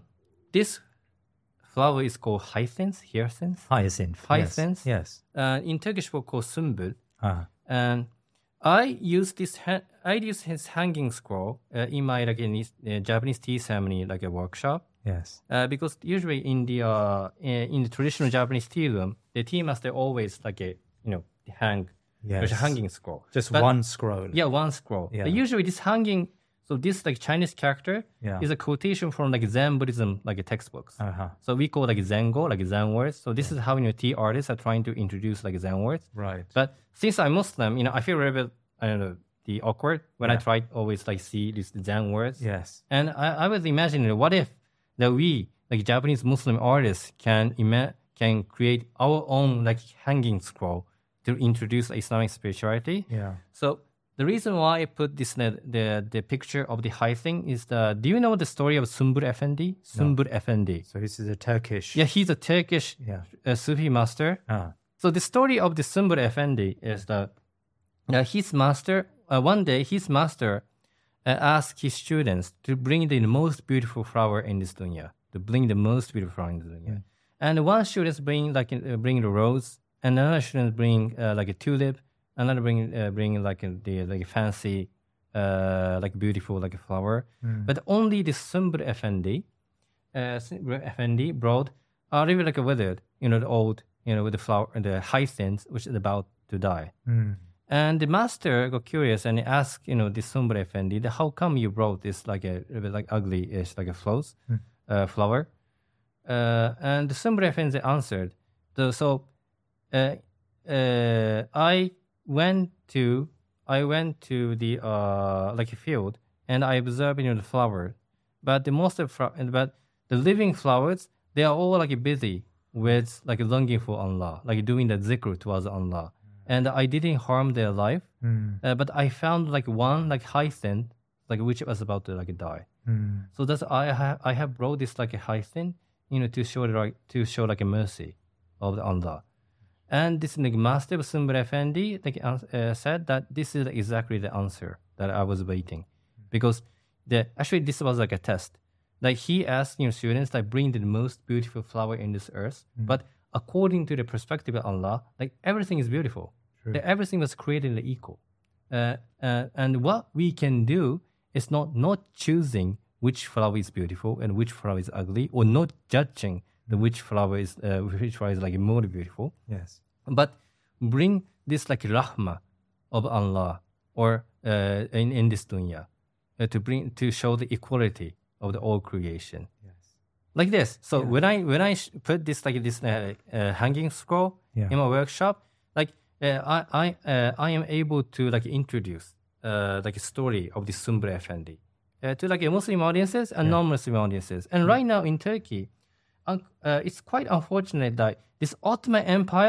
flower is called hyacinth. Hyacinth. Yes. In Turkish, we call sumbul. And I use this hanging scroll in my like in Japanese tea ceremony like a workshop. Yes. Because usually in the traditional Japanese tea room, the tea master always like hang there's a hanging scroll. But, one scroll. Yeah, one scroll. Yeah. But usually this hanging, so this like Chinese character is a quotation from like Zen Buddhism like textbooks. So we call like Zengo, like Zen words. So this is how tea artists are trying to introduce like Zen words. Right. But since I'm Muslim, I feel a little bit, I don't know, the awkward when I try to always like see these Zen words. Yes. And I was imagining, what if that we like Japanese Muslim artists can create our own like hanging scroll to introduce Islamic spirituality. Yeah. So the reason why I put this the picture of the hyacinth is do you know the story of Sumbul Efendi? Sumbul Efendi. So this is a Turkish. Yeah, he's a Turkish Sufi master. So the story of the Sumbul Efendi is that his master one day his master asked his students to bring the most beautiful flower in this dunya. To bring the most beautiful flower in this dunya. And one student bring the rose, and another student bring like a tulip, another bring like the fancy beautiful like a flower. But only the Sumbul Effendi brought a little like a withered, the old, with the flower, the hyacinth, which is about to die. And the master got curious and he asked, the Sumbul Effendi, how come you brought this like a little bit like ugly-ish like a flower? And the Sumbul Effendi answered, I went to the like a field and I observed the flower, but the living flowers, they are all like busy with like longing for Allah, like doing the zikr towards Allah, and I didn't harm their life, but I found like one like hyacinth like which was about to like die. So that's I have brought this like a hyacinth, to show like a mercy of the Allah. And this like, master of Sumbul Effendi said that this is exactly the answer that I was waiting, because actually this was like a test. Like he asked students like bring the most beautiful flower in this earth, but according to the perspective of Allah, like everything is beautiful. Like, everything was created equal. And what we can do is not choosing which flower is beautiful and which flower is ugly, or not judging which flower is like more beautiful. Yes. But bring this like rahmah of Allah, or in this dunya, to show the equality of the all creation. Yes. Like this. So when I put this like this hanging scroll in my workshop, like I am able to like introduce like a story of the Sumbul Effendi to like Muslim audiences and non-Muslim audiences. And right now in Turkey, it's quite unfortunate that this Ottoman Empire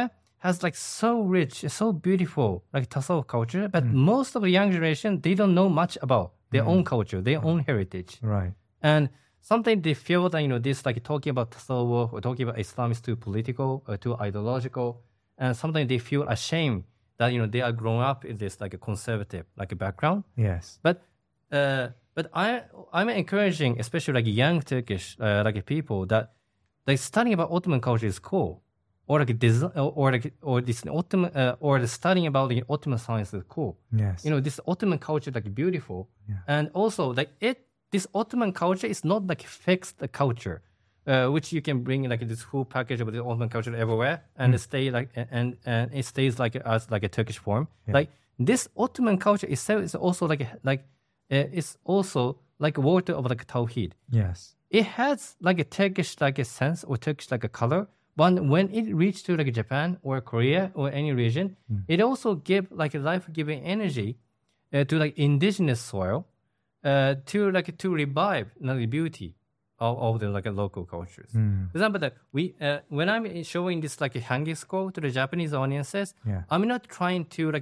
has like so rich, so beautiful like tasawwuf culture, but most of the young generation, they don't know much about their own culture, their own heritage. Right. And something they feel that, this like talking about tasawwuf or talking about Islam is too political or too ideological, and sometimes they feel ashamed that, they are growing up in this like a conservative like a background. Yes. But I'm encouraging, especially like young Turkish like people, that like studying about Ottoman culture is cool, or like this Ottoman or the studying about the Ottoman science is cool. Yes. This Ottoman culture like beautiful, and also like this Ottoman culture is not like fixed culture, which you can bring like this whole package of the Ottoman culture everywhere, and stay like and it stays like as like a Turkish form. Yeah. Like this Ottoman culture itself is also like it's also like water of like Tawheed. Yes. It has like a Turkish like a sense or Turkish like a color, but when it reaches to like Japan or Korea or any region, it also give like a life-giving energy to like indigenous soil to revive the beauty of the like local cultures. For example, that when I'm showing this like a hanging scroll to the Japanese audiences, I'm not trying to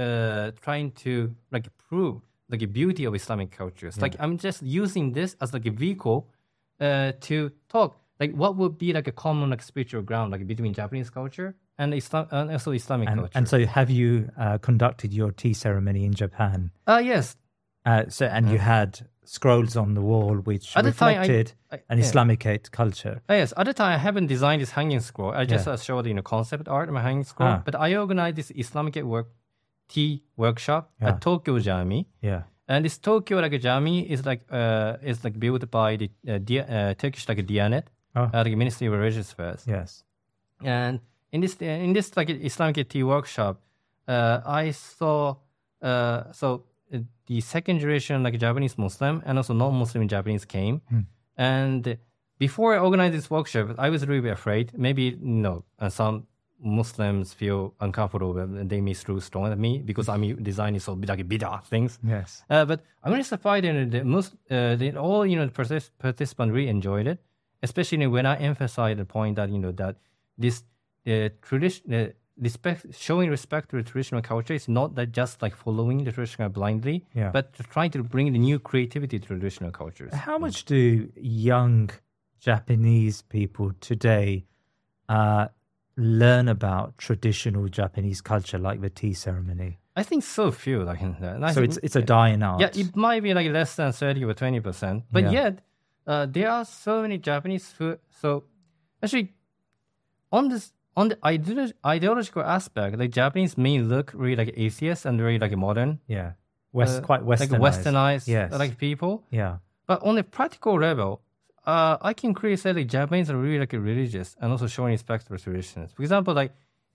prove like a beauty of Islamic cultures. Like I'm just using this as like a vehicle to talk like what would be like a common like spiritual ground like between Japanese culture and Islam and also Islamic culture. And so, have you conducted your tea ceremony in Japan? Yes. You had scrolls on the wall which reflected an Islamic culture. Yes, at the time I haven't designed this hanging scroll. I just showed concept art of my hanging scroll. But I organized this Islamic tea workshop at Tokyo Jami. Yeah. And this Tokyo like Jami is like built by the Turkish like Diyanet, like Ministry of Religious Affairs. Yes. And in this like Islamic tea workshop, I saw the second generation like Japanese Muslim and also non-Muslim Japanese came, and before I organized this workshop, I was really afraid. Maybe some Muslims feel uncomfortable and they may throw stone at me because I'm designing so like bid'ah things. Yes. But I'm really surprised that all participants really enjoyed it, especially when I emphasize the point that that this tradition. Showing respect to the traditional culture is not that just like following the traditional blindly, but trying to bring the new creativity to traditional cultures. How much do young Japanese people today learn about traditional Japanese culture, like the tea ceremony? I think so few. So it's a dying art. Yeah, it might be like less than 30 or 20%, but yet there are so many Japanese who. So actually, on the ideological aspect, like Japanese may look really like atheist and very like modern. Yeah. Quite westernized. Like westernized like people. Yeah. But on a practical level, I can clearly say that Japanese are really like religious and also showing respect for traditions. For example, like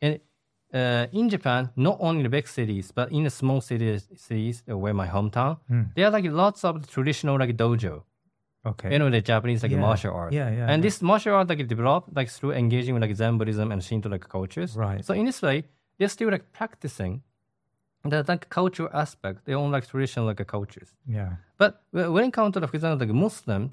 in Japan, not only the big cities, but in the small cities where my hometown, there are like lots of traditional like dojo. Okay. The Japanese like martial art. And this martial art like developed like through engaging with like Zen Buddhism and Shinto like cultures. Right. So in this way, they're still like practicing the like cultural aspect, their own like traditional like cultures. Yeah. But when it comes to like, for example, like Muslims,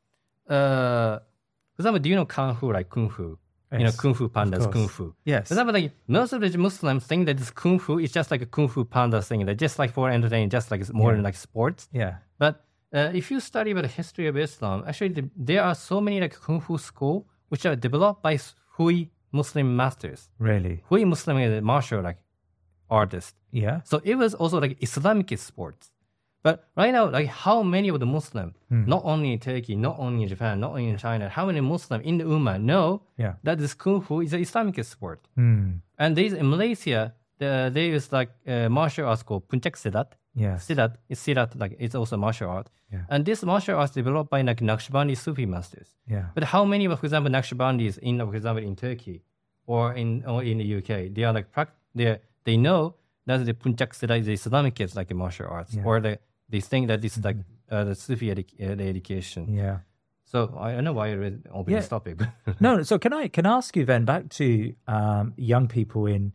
for example, do you know Kung Fu, like Kung Fu? Yes, Kung Fu Panda's Kung Fu. Yes. For example, like most of the Muslims think that this Kung Fu is just like a Kung Fu Panda thing, that just like for entertainment, just like more than like sports. Yeah. But if you study about the history of Islam, actually there are so many like Kung Fu schools which are developed by Hui Muslim masters. Really? Hui Muslim is a martial like artist. Yeah. So it was also like Islamic sports. But right now, like how many of the Muslims, not only in Turkey, not only in Japan, not only in China, how many Muslims in the Ummah know that this Kung Fu is an Islamic sport? And there's in Malaysia, there is like a martial arts called Puncak Silat. Yes. Silat, like it's also martial art. Yeah. And this martial arts developed by like Naqshbandi Sufi masters. Yeah. But how many of, for example, Naqshbandis in, for example, in Turkey or in the UK, they are like they know that the Puncak Silat is Islamic, it's like a martial arts, or they think that this is like the Sufi education. Yeah. So I don't know why I read open this topic. No. So can I ask you then back to young people in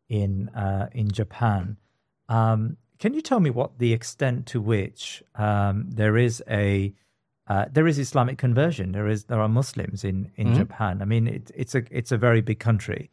Japan? Can you tell me what the extent to which there is a there is Islamic conversion. There are Muslims in Japan. I mean, it's a very big country.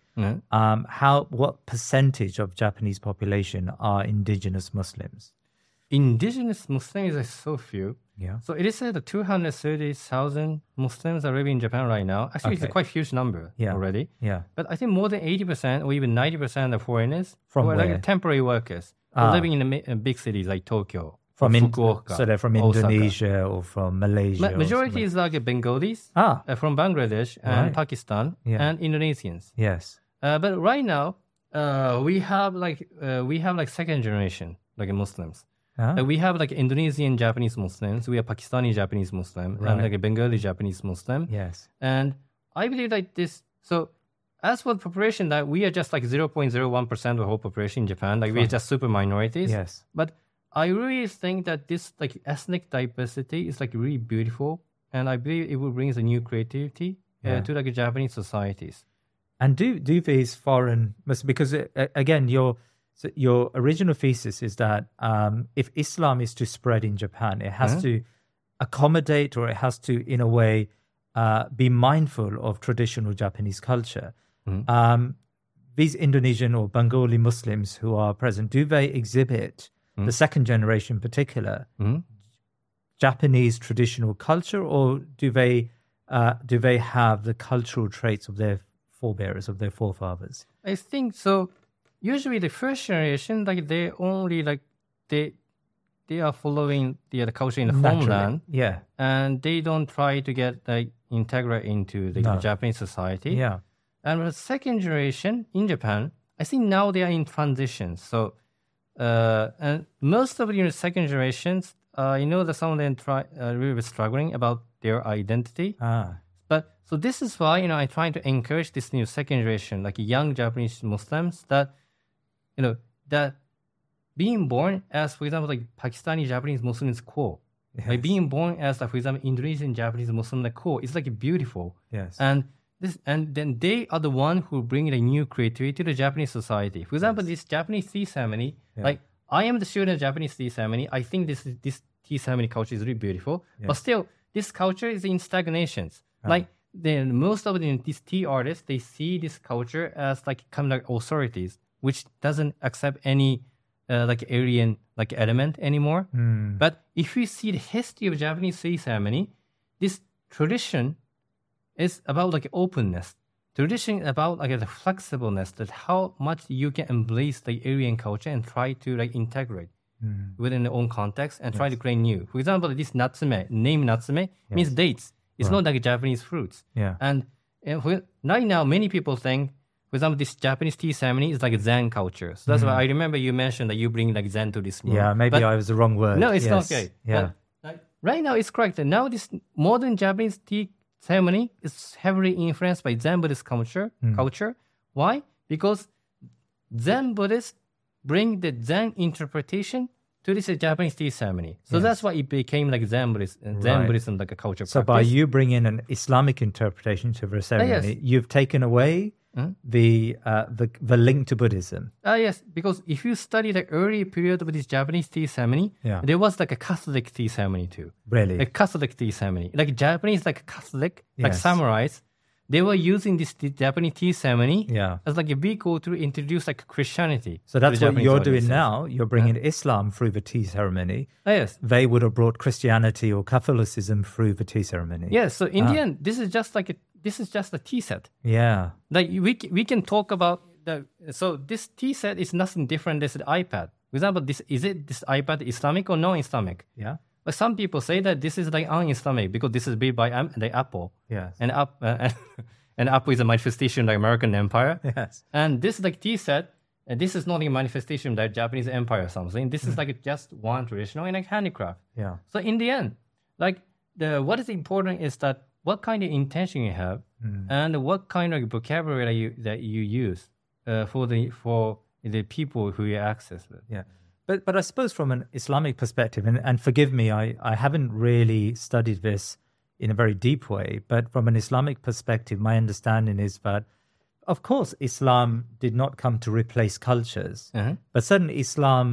What percentage of Japanese population are indigenous Muslims? Indigenous Muslims are so few. Yeah. So it is said that 230,000 Muslims are living in Japan right now. Actually, it's a quite huge number already. Yeah. But I think more than 80% or even 90% of foreigners From who are where? like temporary workers who are living in big cities like Tokyo, From Fukuoka. So they're from Osaka. Indonesia or from Malaysia. Majority is like Bengalis from Bangladesh and Pakistan and Indonesians. Yes. But right now, we have like second generation like Muslims. We have like Indonesian Japanese Muslims, we have Pakistani Japanese Muslim, and like a Bengali Japanese Muslim. Yes. And I believe like this. So as for the population, that we are just like 0.01% of the whole population in Japan. Like we are just super minorities. Yes. But I really think that this like ethnic diversity is like really beautiful, and I believe it will bring a new creativity to like Japanese societies. And do these foreign, because again, your original thesis is that if Islam is to spread in Japan, it has to accommodate, or it has to, in a way, be mindful of traditional Japanese culture. These Indonesian or Bengali Muslims who are present, do they exhibit, the second generation in particular, Japanese traditional culture, or do they have the cultural traits of their forebearers, of their forefathers? I think so. Usually, the first generation, like they only like they are following the culture in the homeland, and they don't try to get like integrate into the Japanese society. Yeah. And the second generation in Japan, I think now they are in transition. So, and most of the second generations, I know that some of them really struggling about their identity. But so this is why I try to encourage this new second generation, like young Japanese Muslims, that that being born as, for example, like Pakistani Japanese Muslim is cool. Yes. Like being born as, like, for example, Indonesian Japanese Muslim, like cool. It's like beautiful. Yes. And then they are the one who bring a new creativity to the Japanese society. For example, this Japanese tea ceremony, like I am the student of Japanese tea ceremony. I think this tea ceremony culture is really beautiful. Yes. But still, this culture is in stagnations. Like then most of these tea artists, they see this culture as like kind of like authorities, which doesn't accept any like Aryan like element anymore. But if we see the history of Japanese tea ceremony, this tradition is about like openness. Tradition about like the flexibleness, that how much you can embrace the Aryan culture and try to like integrate within their own context and try to create new. For example, this natsume, name natsume means dates. It's not like Japanese fruits. Yeah. And right now, many people think, for example, this Japanese tea ceremony is like a Zen culture. So that's why I remember you mentioned that you bring like Zen to this room. Yeah, maybe I was the wrong word. No, it's not okay. Yeah. But right now, it's correct. And now this modern Japanese tea ceremony is heavily influenced by Zen Buddhist culture. Why? Because Zen Buddhists bring the Zen interpretation to this Japanese tea ceremony. So that's why it became like Zen Buddhism like a culture so practice. By you bringing an Islamic interpretation to the ceremony, you've taken away the link to Buddhism. Yes, because if you study the early period of this Japanese tea ceremony, there was like a Catholic tea ceremony too. Really? A Catholic tea ceremony. Like Japanese, like Catholic, like samurais, they were using this Japanese tea ceremony as like a vehicle to introduce like Christianity. So that's what you're doing now. You're bringing Islam through the tea ceremony. Yes. They would have brought Christianity or Catholicism through the tea ceremony. Yes. So in the end, this is just a tea set. Yeah. Like we can talk about so this tea set is nothing different than the iPad. For example, this iPad Islamic or non-Islamic? Yeah. But some people say that this is like un-Islamic because this is built by the Apple. Yes. And Apple is a manifestation of the American empire. Yes. And this like tea set, and this is not a manifestation of the Japanese empire or something. This is like just one traditional and like handicraft. Yeah. So in the end, like what is important is that what kind of intention you have and what kind of vocabulary that you use for the people who you access with. Yeah. But I suppose from an Islamic perspective, and forgive me, I haven't really studied this in a very deep way, but from an Islamic perspective, my understanding is that, of course, Islam did not come to replace cultures, but certainly Islam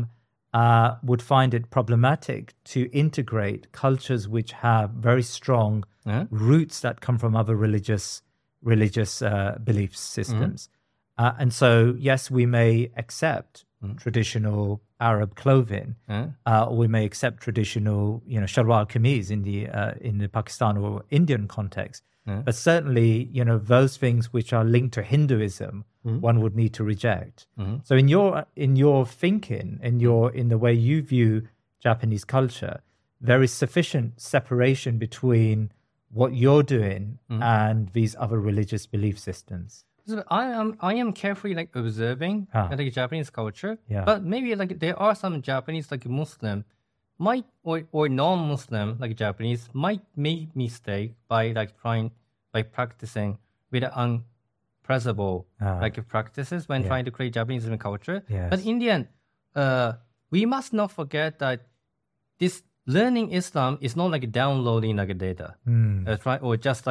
would find it problematic to integrate cultures which have very strong roots that come from other religious belief systems. And so, yes, we may accept traditional Arab clothing, or we may accept traditional, shalwar kameez in the Pakistan or Indian context. But certainly, those things which are linked to Hinduism, one would need to reject. So in your thinking, in the way you view Japanese culture, there is sufficient separation between what you're doing and these other religious belief systems. So I am carefully observing Japanese culture, but maybe there are some Japanese Muslim might or non-Muslim Japanese might make mistake by practicing with unpracticable practices when trying to create Japanese culture. Yes. But in the end, we must not forget that this learning Islam is not downloading data, right? Or just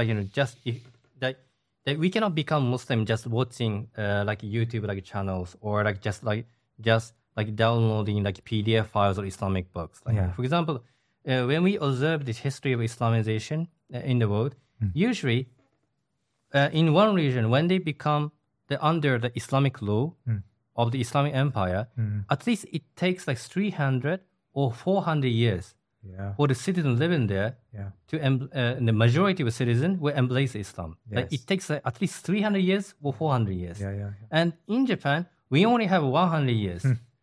that we cannot become Muslim just watching YouTube channels or just downloading PDF files or Islamic books. For example, when we observe the history of Islamization in the world, usually in one region, when they become under the Islamic law of the Islamic Empire, at least it takes 300 or 400 years for the citizen living there to the majority of the citizens will embrace Islam. It takes at least 300 years or 400 years. And in Japan, we only have 100 years.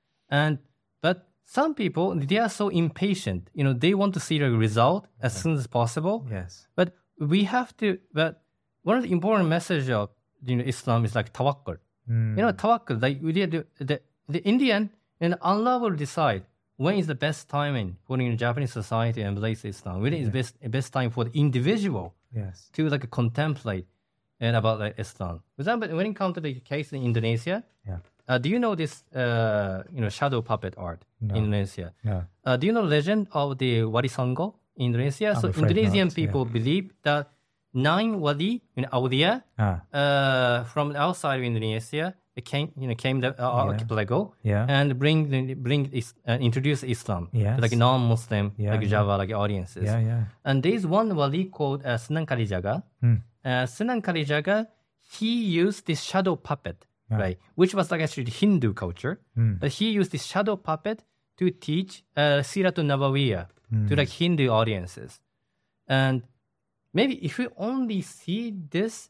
But some people, they are so impatient. They want to see the result as soon as possible. Yes. But we have to. But one of the important messages of Islam is tawakkul. Tawakkul. The Indian and Allah will decide when is the best timing for the Japanese society to embrace Islam. When is the best time for the individual to contemplate about Islam. For example, when it comes to the case in Indonesia, do you know this shadow puppet art in Indonesia? No. Do you know the legend of the Wali Songo in Indonesia? I'm so afraid Indonesian not, people believe that 9 wali, awliya, from the outside of Indonesia, came the archipelago and introduce Islam to non-Muslim Java audiences. And there's one wali called Sunan Kalijaga. Sunan Kalijaga, he used this shadow puppet, right, which was actually Hindu culture, but he used this shadow puppet to teach Siratul Nabawiyah to Hindu audiences. And maybe if you only see this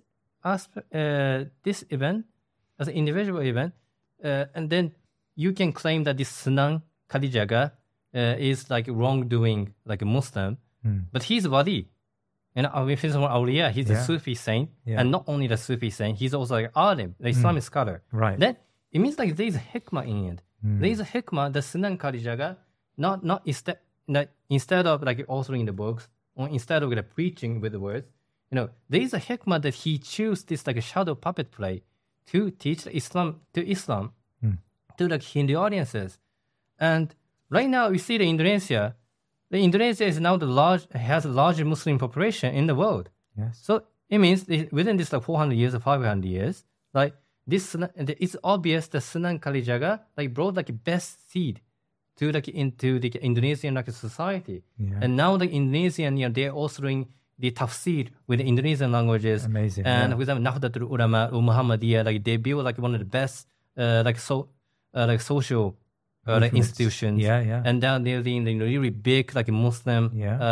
event as an individual event, and then you can claim that this Sunan Kalijaga is wrongdoing a Muslim, but he's wali. And if he's an awliya, he's a Sufi saint, and not only the Sufi saint, he's also alim, the Islamic scholar. Right. Then it means there's a hikmah in it. There's a hikmah that Sunan Kalijaga, instead of authoring the books, or instead of preaching with the words, there's a hikmah that he chose this shadow puppet play to teach Islam to the Hindu audiences. And right now we see Indonesia is now has the largest Muslim population in the world. Yes. So it means within this 400 years or 500 years, it's obvious that Sunan Kalijaga brought best seed to into the Indonesian society. And now the Indonesian they're authoring the tafsir with the Indonesian languages. Amazing. And with Nahdlatul Ulama or Muhammadiyah, they build one of the best social institutions. And down there the really big Muslim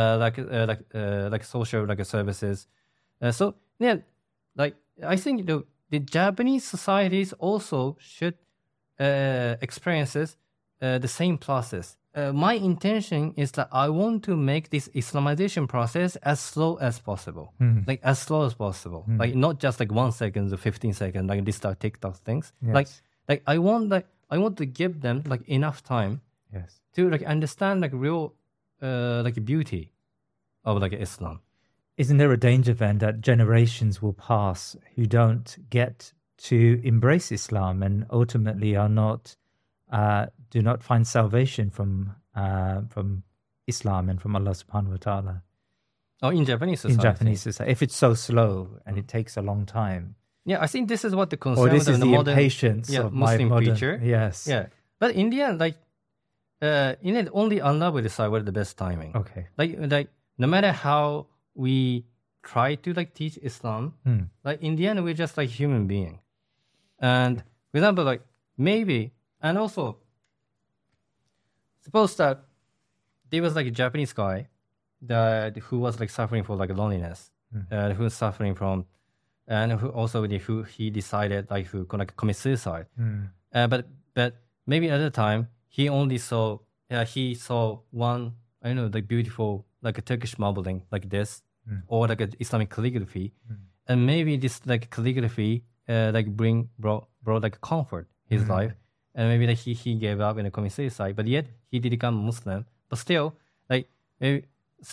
social services. So I think the Japanese societies also should experiences the same process. My intention is that I want to make this Islamization process as slow as possible, as slow as possible, not just 1 second or 15 seconds, this TikTok things. Yes. I want to give them enough time to understand real beauty of Islam. Isn't there a danger then that generations will pass who don't get to embrace Islam and ultimately are not do not find salvation from Islam and from Allah subhanahu wa ta'ala? Oh, in Japanese society. In Japanese society. If it's so slow and it takes a long time. Yeah, I think this is what the concern or this is of the modern impatience of Muslim my modern preacher. Yes. Yeah. But in the end, in it, only Allah will decide what is the best timing. Okay. Like no matter how we try to like teach Islam, like in the end we're just like human being. And for example, like maybe, and also suppose that there was like a Japanese guy who was like suffering for like loneliness, who was suffering from, and who also who he decided like who could like commit suicide. But maybe at the time he only saw one, I don't know, like beautiful like a Turkish marbling like this, or like an Islamic calligraphy, and maybe this like calligraphy like brought like comfort his life, and maybe like he gave up and committed suicide, but yet he did become Muslim. But still, like he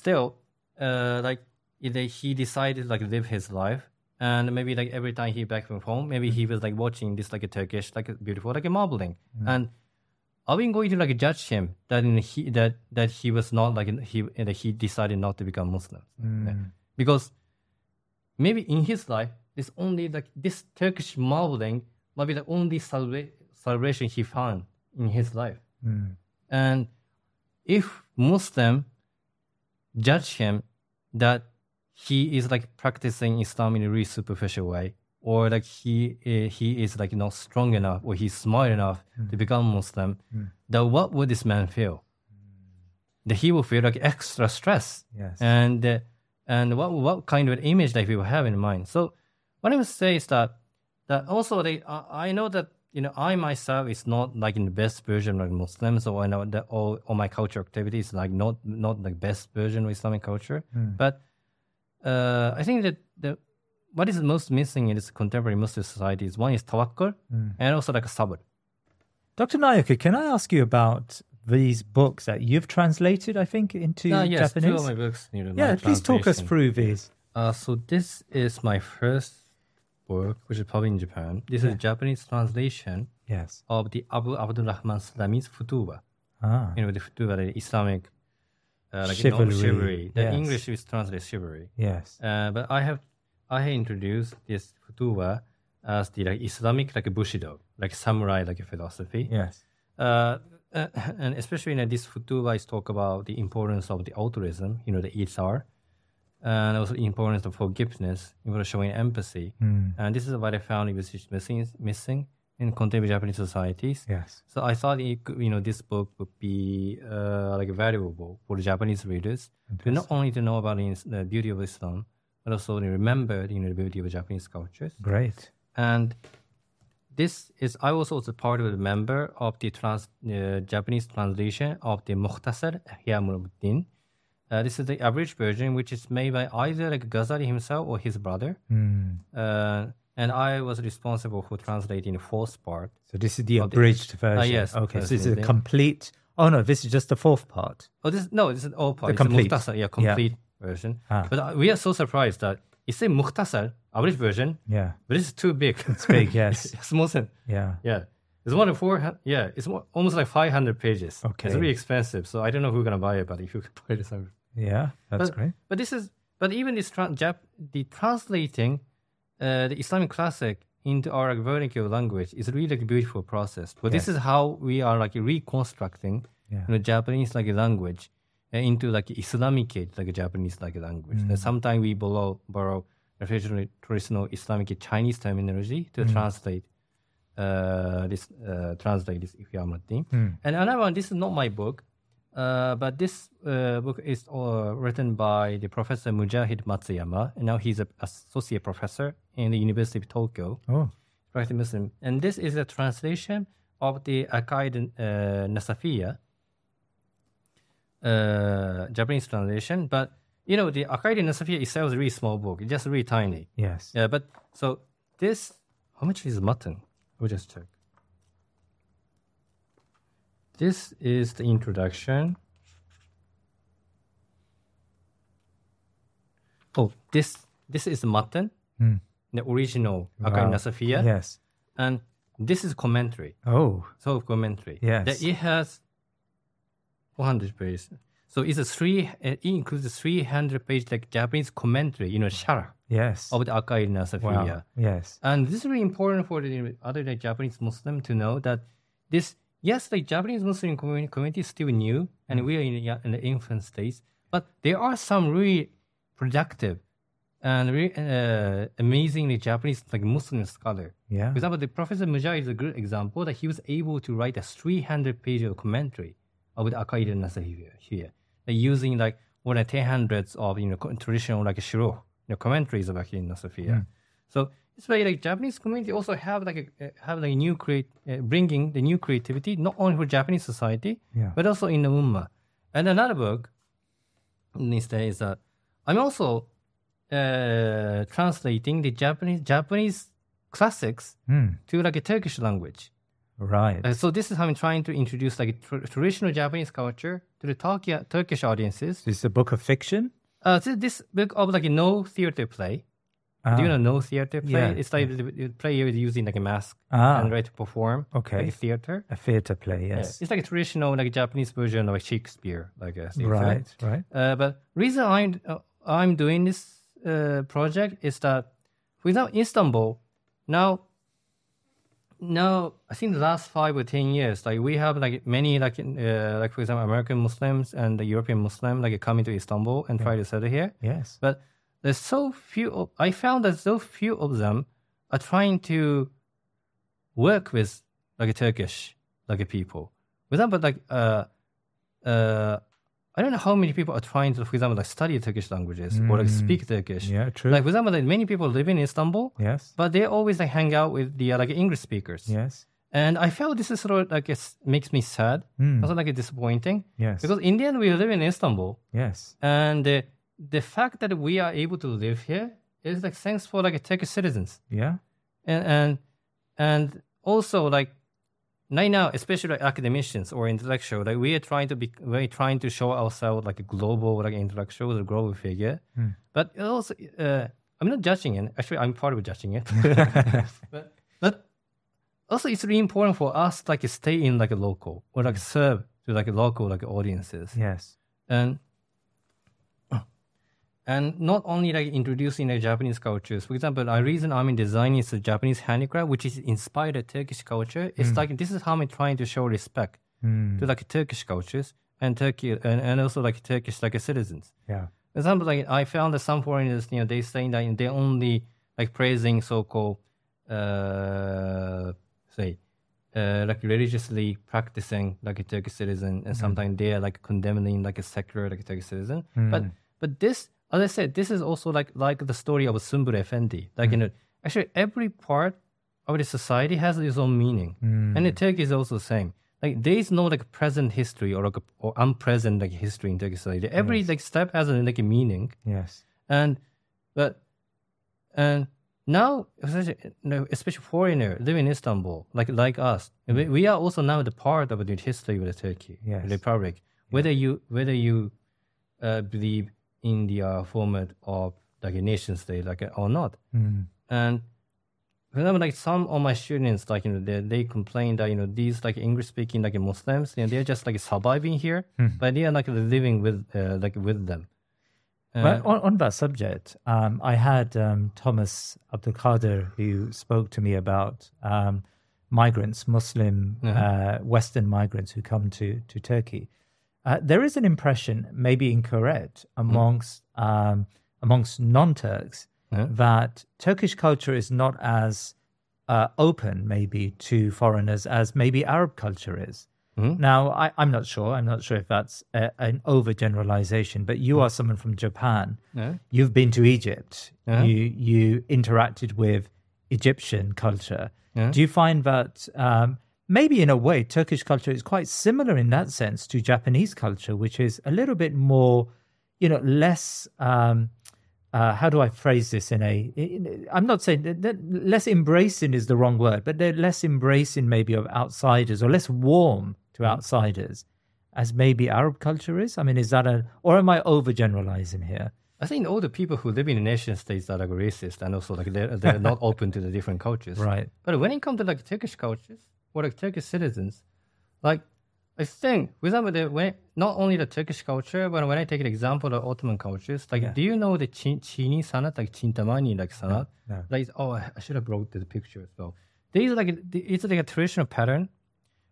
decided like live his life, and maybe like every time he back from home, maybe he was like watching this like a Turkish like a beautiful like a marbling, and are we going to like judge him that he was not like he decided not to become Muslim? Because maybe in his life, it's only like this Turkish marbling might be the only celebration he found in his life. And if Muslim judge him that he is like practicing Islam in a really superficial way, or like he is like not strong enough, or he's smart enough to become Muslim, then what would this man feel? That he will feel like extra stress. Yes. And what kind of image that he will have in mind. So what I would say is that also I know that I myself is not like in the best version of Muslim, so I know that all my culture activities like not the best version of Islamic culture. But I think that what is most missing in this contemporary Muslim society is one is tawakkul and also like a sabr. Dr. Naoki, can I ask you about these books that you've translated, I think, into yes, Japanese? Two of my books. Please talk us through these. So this is my first book, which is published in Japan. This is a Japanese translation of the Abu Abdul Rahman Salami's Futuwa. The Futuwa, the Islamic like chivalry. The English is translated chivalry. Yes. But I have introduced this Futuwa as the like Islamic like Bushido, like samurai like a philosophy. Yes. And especially this Futuwa is talk about the importance of the altruism, the Ithar, and also the importance of forgiveness, showing empathy. And this is what I found was missing in contemporary Japanese societies. Yes. So I thought this book would be like valuable for the Japanese readers to not only to know about the beauty of Islam, but also to remember the beauty of Japanese cultures. Great. And I was also part of the member of the Japanese translation of the Mukhtasar Ihya Ulumuddin. This is the abridged version, which is made by either like Ghazali himself or his brother. And I was responsible for translating the fourth part. So this is the abridged version. Yes. Okay. So this is a complete. Oh no, this is just the fourth part. Oh, this is all part. The complete. Mukhtasar, complete version. But we are so surprised that it says Mukhtasar, abridged version. Yeah. But it's too big. It's big. Yes. It's more than. Yeah. Yeah. It's more than 400. Yeah. It's almost like 500 pages. Okay. It's really expensive. So I don't know who's gonna buy it, but if you can buy this. Yeah, that's great. But even this the translating the Islamic classic into our vernacular language is really like a beautiful process. But this is how we are like reconstructing Japanese like language into like Islamicate like a Japanese like language. Sometimes we borrow traditional Islamic Chinese terminology to translate this Ihya Ulumuddin. And another one, this is not my book. But this book is written by the Professor Mujahid Matsuyama, and now he's an associate professor in the University of Tokyo. Practicing Muslim. And this is a translation of the Aqaid Nasafiya, Japanese translation. But, the Aqaid Nasafiya itself is a really small book. It's just really tiny. Yes. Yeah, but so this, how much is mutton? We'll just check. This is the introduction. Oh, this is the mutton, the original Aqaid Nasafiya. Yes. And this is commentary. Oh. So commentary. Yes. That it has 400 pages. So it includes a 300-page like Japanese commentary, sharh. Yes. Of the Aqaid Nasafiya. Wow. Yes. And this is really important for the other Japanese Muslim to know that this yes, the Japanese Muslim community is still new, and we are in the infant stage. But there are some really productive and really amazingly Japanese like Muslim scholar. Yeah. For example, the Professor Mujahid is a good example that he was able to write a 300-page commentary of the Aqaid al-Nasahiyya here, using like more than 10 of traditional like shiro commentaries of Aqaid al-Nasahiyya. So it's like Japanese community also have like new bringing the new creativity not only for Japanese society but also in the Ummah. And another book these days that I'm also translating the Japanese classics to like a Turkish language. Right. So this is how I'm trying to introduce like traditional Japanese culture to the Turkish audiences. This is a book of fiction? This book of like a no theater play. Do you know no theater play? Yeah. It's like the player is using like a mask and to perform like a theater. A theater play, yes. Yeah. It's like a traditional like Japanese version of like Shakespeare, like a theater. Right. But reason I'm doing this project is that, for example, Istanbul now I think the last 5 or 10 years, like we have like many like for example American Muslims and the European Muslim like coming to Istanbul and try to settle here. Yes. But there's so few. I found that so few of them are trying to work with like a Turkish like a people. For example, like I don't know how many people are trying to, for example, like study Turkish languages or like speak Turkish. Yeah, true. Like for example, like many people live in Istanbul. Yes. But they always like hang out with the like English speakers. Yes. And I felt this is sort of like it makes me sad. Also like disappointing. Yes. Because in the end we live in Istanbul. Yes. And the fact that we are able to live here is like thanks for like Turkish citizens. Yeah. And also like right now, especially like academicians or intellectuals, like we're trying to show ourselves like a global like intellectual, a global figure. But it also, I'm not judging it. Actually, I'm part of judging it. but also, it's really important for us like to stay in like a local or like serve to like a local like audiences. Yes. And not only like introducing the Japanese cultures. For example, the reason I'm designing the Japanese handicraft, which is inspired by Turkish culture, it's like this is how I'm trying to show respect to like Turkish cultures and Turkey and also like Turkish like citizens. Yeah. For example, like I found that some foreigners, they saying that they're only like praising so-called like religiously practicing like a Turkish citizen, and sometimes they are like condemning like a secular like a Turkish citizen. But this, as I said, this is also like the story of Sumbul Effendi. Like actually every part of the society has its own meaning, and the Turkey is also the same. Like there is no like present history or unpresent like history in Turkish society. Every like step has like a meaning. Yes. And now, especially foreigner living in Istanbul, like us, we are also now the part of the history of the Turkey Republic. Whether you believe in the format of like a nation state, like or not. And for example, like some of my students, like they complain that these like English speaking like Muslims, they're just like surviving here, but they are like living with them. Well, on that subject, I had Thomas Abdulkader who spoke to me about migrants, Muslim Western migrants who come to Turkey. There is an impression, maybe incorrect, amongst non-Turks that Turkish culture is not as open, maybe, to foreigners as maybe Arab culture is. Now, I'm not sure. I'm not sure if that's an overgeneralization, but you are someone from Japan. You've been to Egypt. You interacted with Egyptian culture. Do you find that maybe in a way Turkish culture is quite similar in that sense to Japanese culture, which is a little bit more, less... how do I phrase this I'm not saying that less embracing is the wrong word, but they're less embracing maybe of outsiders or less warm to outsiders as maybe Arab culture is? I mean, is that or am I overgeneralizing here? I think all the people who live in the nation states are like racist and also like they're not open to the different cultures. Right. But when it comes to like Turkish cultures or like Turkish citizens, like I think, for example, not only the Turkish culture, but when I take an example of Ottoman cultures, like, do you know the Chini sanat, like Chintamani, like sanat? Like, I should have brought the picture as well. It's like a traditional pattern,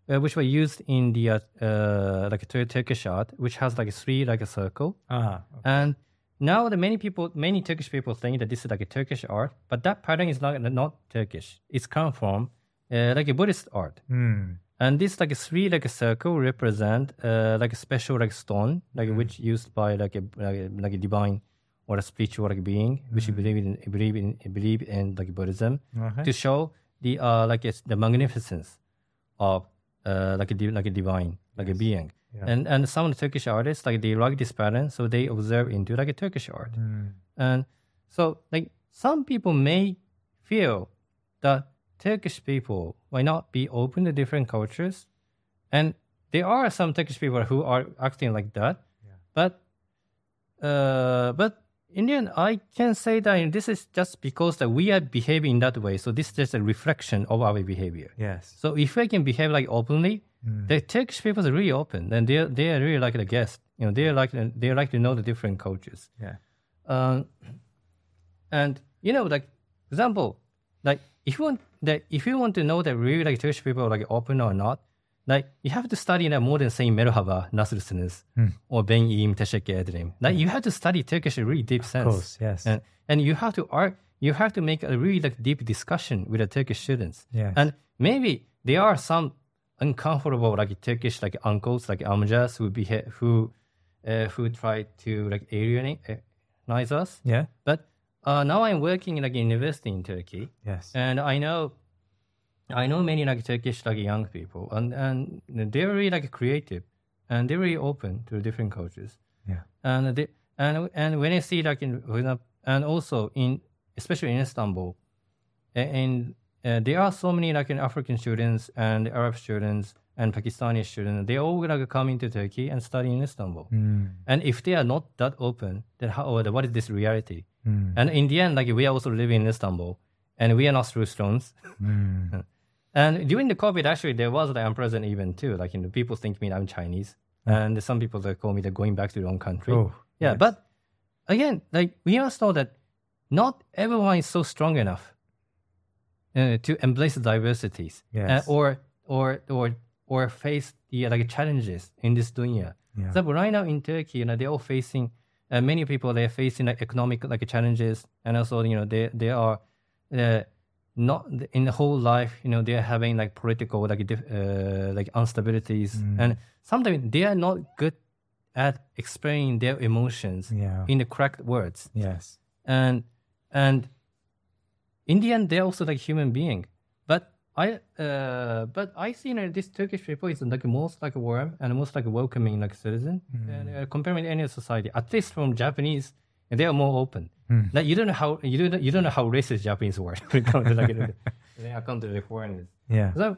which were used in the like a Turkish art, which has like a 3 like a circle. Okay. And now many Turkish people think that this is like a Turkish art, but that pattern is not Turkish. It's come from like a Buddhist art. And this like a 3 like a circle represent like a special like stone, like which used by like a divine or a spiritual like being, which you believe in like Buddhism, to show the the magnificence of like a divine like a being. And some of the Turkish artists like they like this pattern, so they observe into like a Turkish art. And so like some people may feel that Turkish people might not be open to different cultures, and there are some Turkish people who are acting like that. But in the end, I can say that this is just because that we are behaving in that way. So this is just a reflection of our behavior. Yes. So if we can behave like openly, the Turkish people are really open, and they are really like the guest. They like to know the different cultures. Yeah. And like for example, like if you want to know that really like Turkish people are like open or not, like you have to study more than saying merhaba, nasılsınız, or ben iyiyim, teşekkür ederim. Like you have to study Turkish in a really deep sense. Of course, yes. And you have to make a really like deep discussion with the Turkish students. Yes. And maybe there are some uncomfortable like Turkish like uncles like amcas who try to like alienate us. Yeah. But now I'm working in like a university in Turkey. Yes. And I know many like Turkish like young people, and they're really like creative, and they're really open to different cultures. Yeah. And when I see like and also especially in Istanbul, and there are so many like African students and Arab students and Pakistani students. They all like come into Turkey and study in Istanbul. And if they are not that open, then what is this reality? And in the end, like we are also living in Istanbul, and we are not through stones. And during the COVID, actually, there was the unpleasant event too. Like people think I'm Chinese, and some people that call me they're going back to their own country. Oh, yeah, yes. But again, like we must know that not everyone is so strong enough to embrace the diversities, yes. or face the like challenges in this dunya. Yeah. So right now in Turkey, they're all facing many people. They're facing like economic like challenges, and also they are not in the whole life. They're having like political like instabilities, and sometimes they are not good at explaining their emotions in the correct words. Yes. And in the end, they're also like human being. But I see this Turkish people is like most like warm and most like welcoming like citizen, and comparing with any society, at least from Japanese, they are more open. Like you don't know how racist Japanese were when it comes to like they come to the foreigners. Yeah. So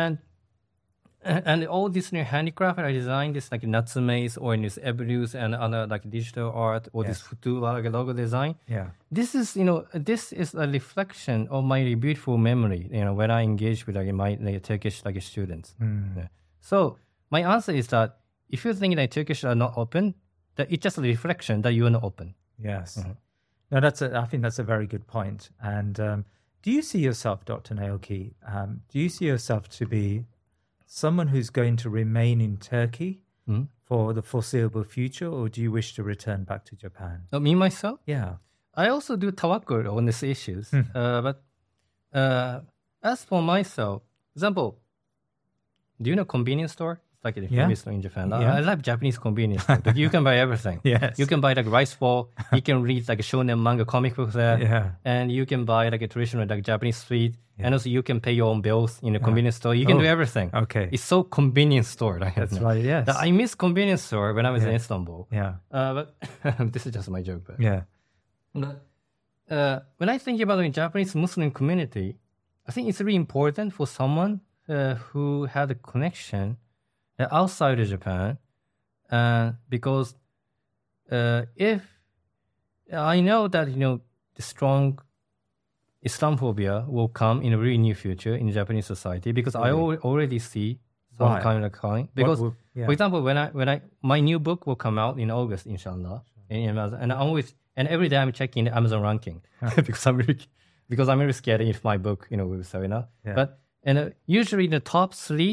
and all this new handicraft I designed, this like Natsume's or this Eberus and other like digital art or this Futu like logo design. Yeah. This is this is a reflection of my beautiful memory. When I engage with like my Turkish like students. Yeah. So my answer is that if you think that Turkish are not open, that it's just a reflection that you are not open. Yes. No, I think that's a very good point. And do you see yourself, Dr. Naoki, do you see yourself to be someone who's going to remain in Turkey for the foreseeable future, or do you wish to return back to Japan? Me, myself? Yeah. I also do tawakkul on these issues. But as for myself, example, do you know convenience store? It's like a famous store in Japan. I love Japanese convenience store. But you can buy everything. Yes. You can buy like rice ball. You can read like a shonen manga comic books there. Yeah. And you can buy like a traditional like Japanese sweet. Yeah. And also you can pay your own bills in a convenience store. You can do everything. Okay. It's so convenience store. That's right, yes. I miss convenience store when I was in Istanbul. Yeah. But this is just my joke. But. Yeah. But when I think about the Japanese Muslim community, I think it's really important for someone who had a connection outside of Japan, because if I know that the strong Islamophobia will come in a really near future in Japanese society, because I already see some kind of coming. Because, for example, when my new book will come out in August, inshallah, in Amazon, and every day I'm checking the Amazon ranking because I'm really scared if my book will sell enough. Yeah. But usually the top 3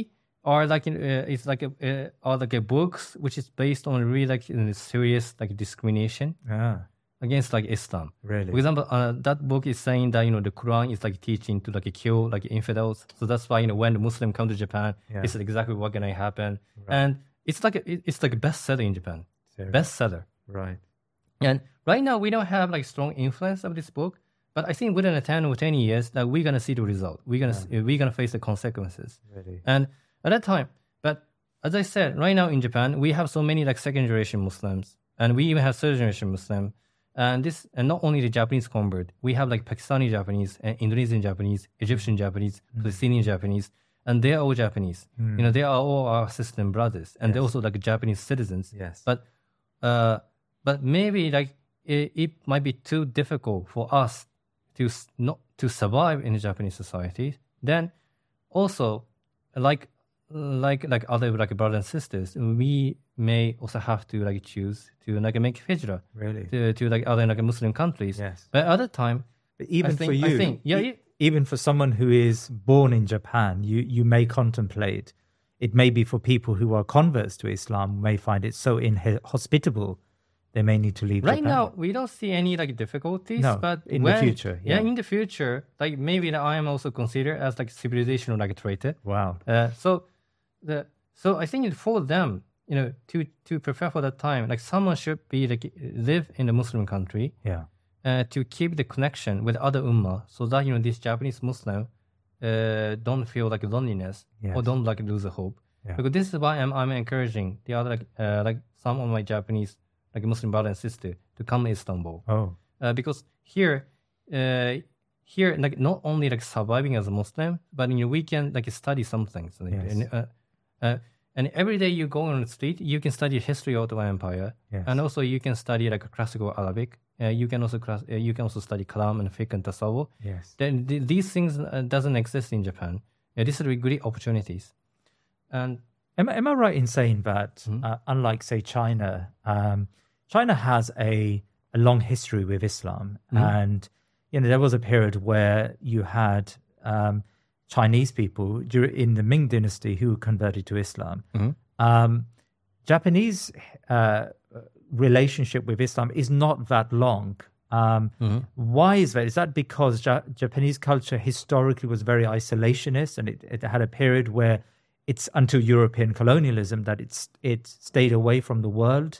are like it's like a books which is based on really like serious like discrimination against like Islam. Really? For example, that book is saying that the Quran is like teaching to like kill like infidels. So that's why when the Muslim come to Japan, it's exactly what gonna happen. Right. And it's like a bestseller in Japan. Bestseller. Right. And right now we don't have like strong influence of this book, but I think within 10 or 20 years that we're gonna see the result. We're gonna face the consequences. Really? And at that time, but as I said, right now in Japan we have so many like second generation Muslims, and we even have third generation Muslim. And not only the Japanese convert, we have like Pakistani Japanese, Indonesian Japanese, Egyptian Japanese, Palestinian Japanese, and they're all Japanese. They are all our sister and brothers, and they're also like Japanese citizens. Yes. But maybe like it might be too difficult for us to survive in the Japanese society. Then also like other like brothers and sisters, we may also have to like choose to like make hijrah to like other like Muslim countries. Yes. But at the time, but even for someone who is born in Japan, you may contemplate. It may be for people who are converts to Islam, may find it so inhospitable, they may need to leave right Japan. Now, we don't see any like difficulties. No, but in the future. Yeah, in the future, like maybe I am also considered as like civilizational like traitor. Wow. So I think for them, to prepare for that time, like someone should be like live in a Muslim country. Yeah. To keep the connection with other ummah, so that this Japanese Muslim don't feel like loneliness or don't like lose the hope. Yeah. Because this is why I'm encouraging the other like some of my Japanese like Muslim brother and sister to come to Istanbul. Oh. Because here like not only like surviving as a Muslim, but we can like study some things. And every day you go on the street, you can study history of the Ottoman Empire, and also you can study like classical Arabic. You can also study Kalam and Fiqh and Tasawwuf. Yes. Then these things doesn't exist in Japan. These are great opportunities. And am I right in saying that unlike say China, China has a long history with Islam, and there was a period where you had Chinese people in the Ming Dynasty who converted to Islam. Japanese relationship with Islam is not that long. Why is that? Is that because Japanese culture historically was very isolationist, and it had a period where it's until European colonialism that it stayed away from the world?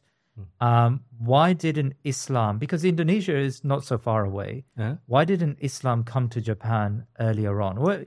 Why didn't Islam, because Indonesia is not so far away, why didn't Islam come to Japan earlier on? Well,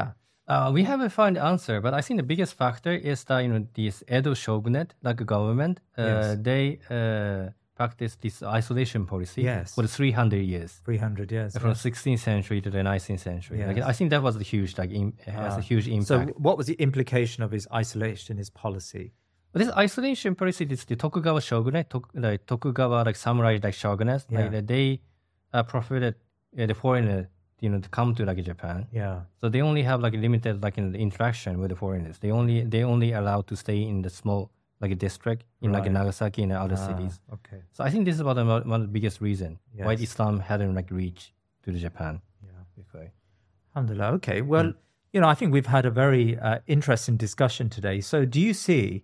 we haven't found the answer, but I think the biggest factor is that this Edo shogunate, like a government, they practiced this isolation policy for 300 years. 300 years. From 16th century to the 19th century. Like, I think that was a huge, has a huge impact. So what was the implication of his isolationist policy? This isolation policy, this the Tokugawa shogunate, Tokugawa samurai shogunates, they prohibited the foreigner to come to Japan. Yeah. So they only have limited interaction with the foreigners. They only allowed to stay in the small district in Nagasaki and other cities. Okay. So I think this is one of the biggest reason why Islam hadn't reached to the Japan. Yeah. Alhamdulillah. Okay. Well, I think we've had a very interesting discussion today. So do you see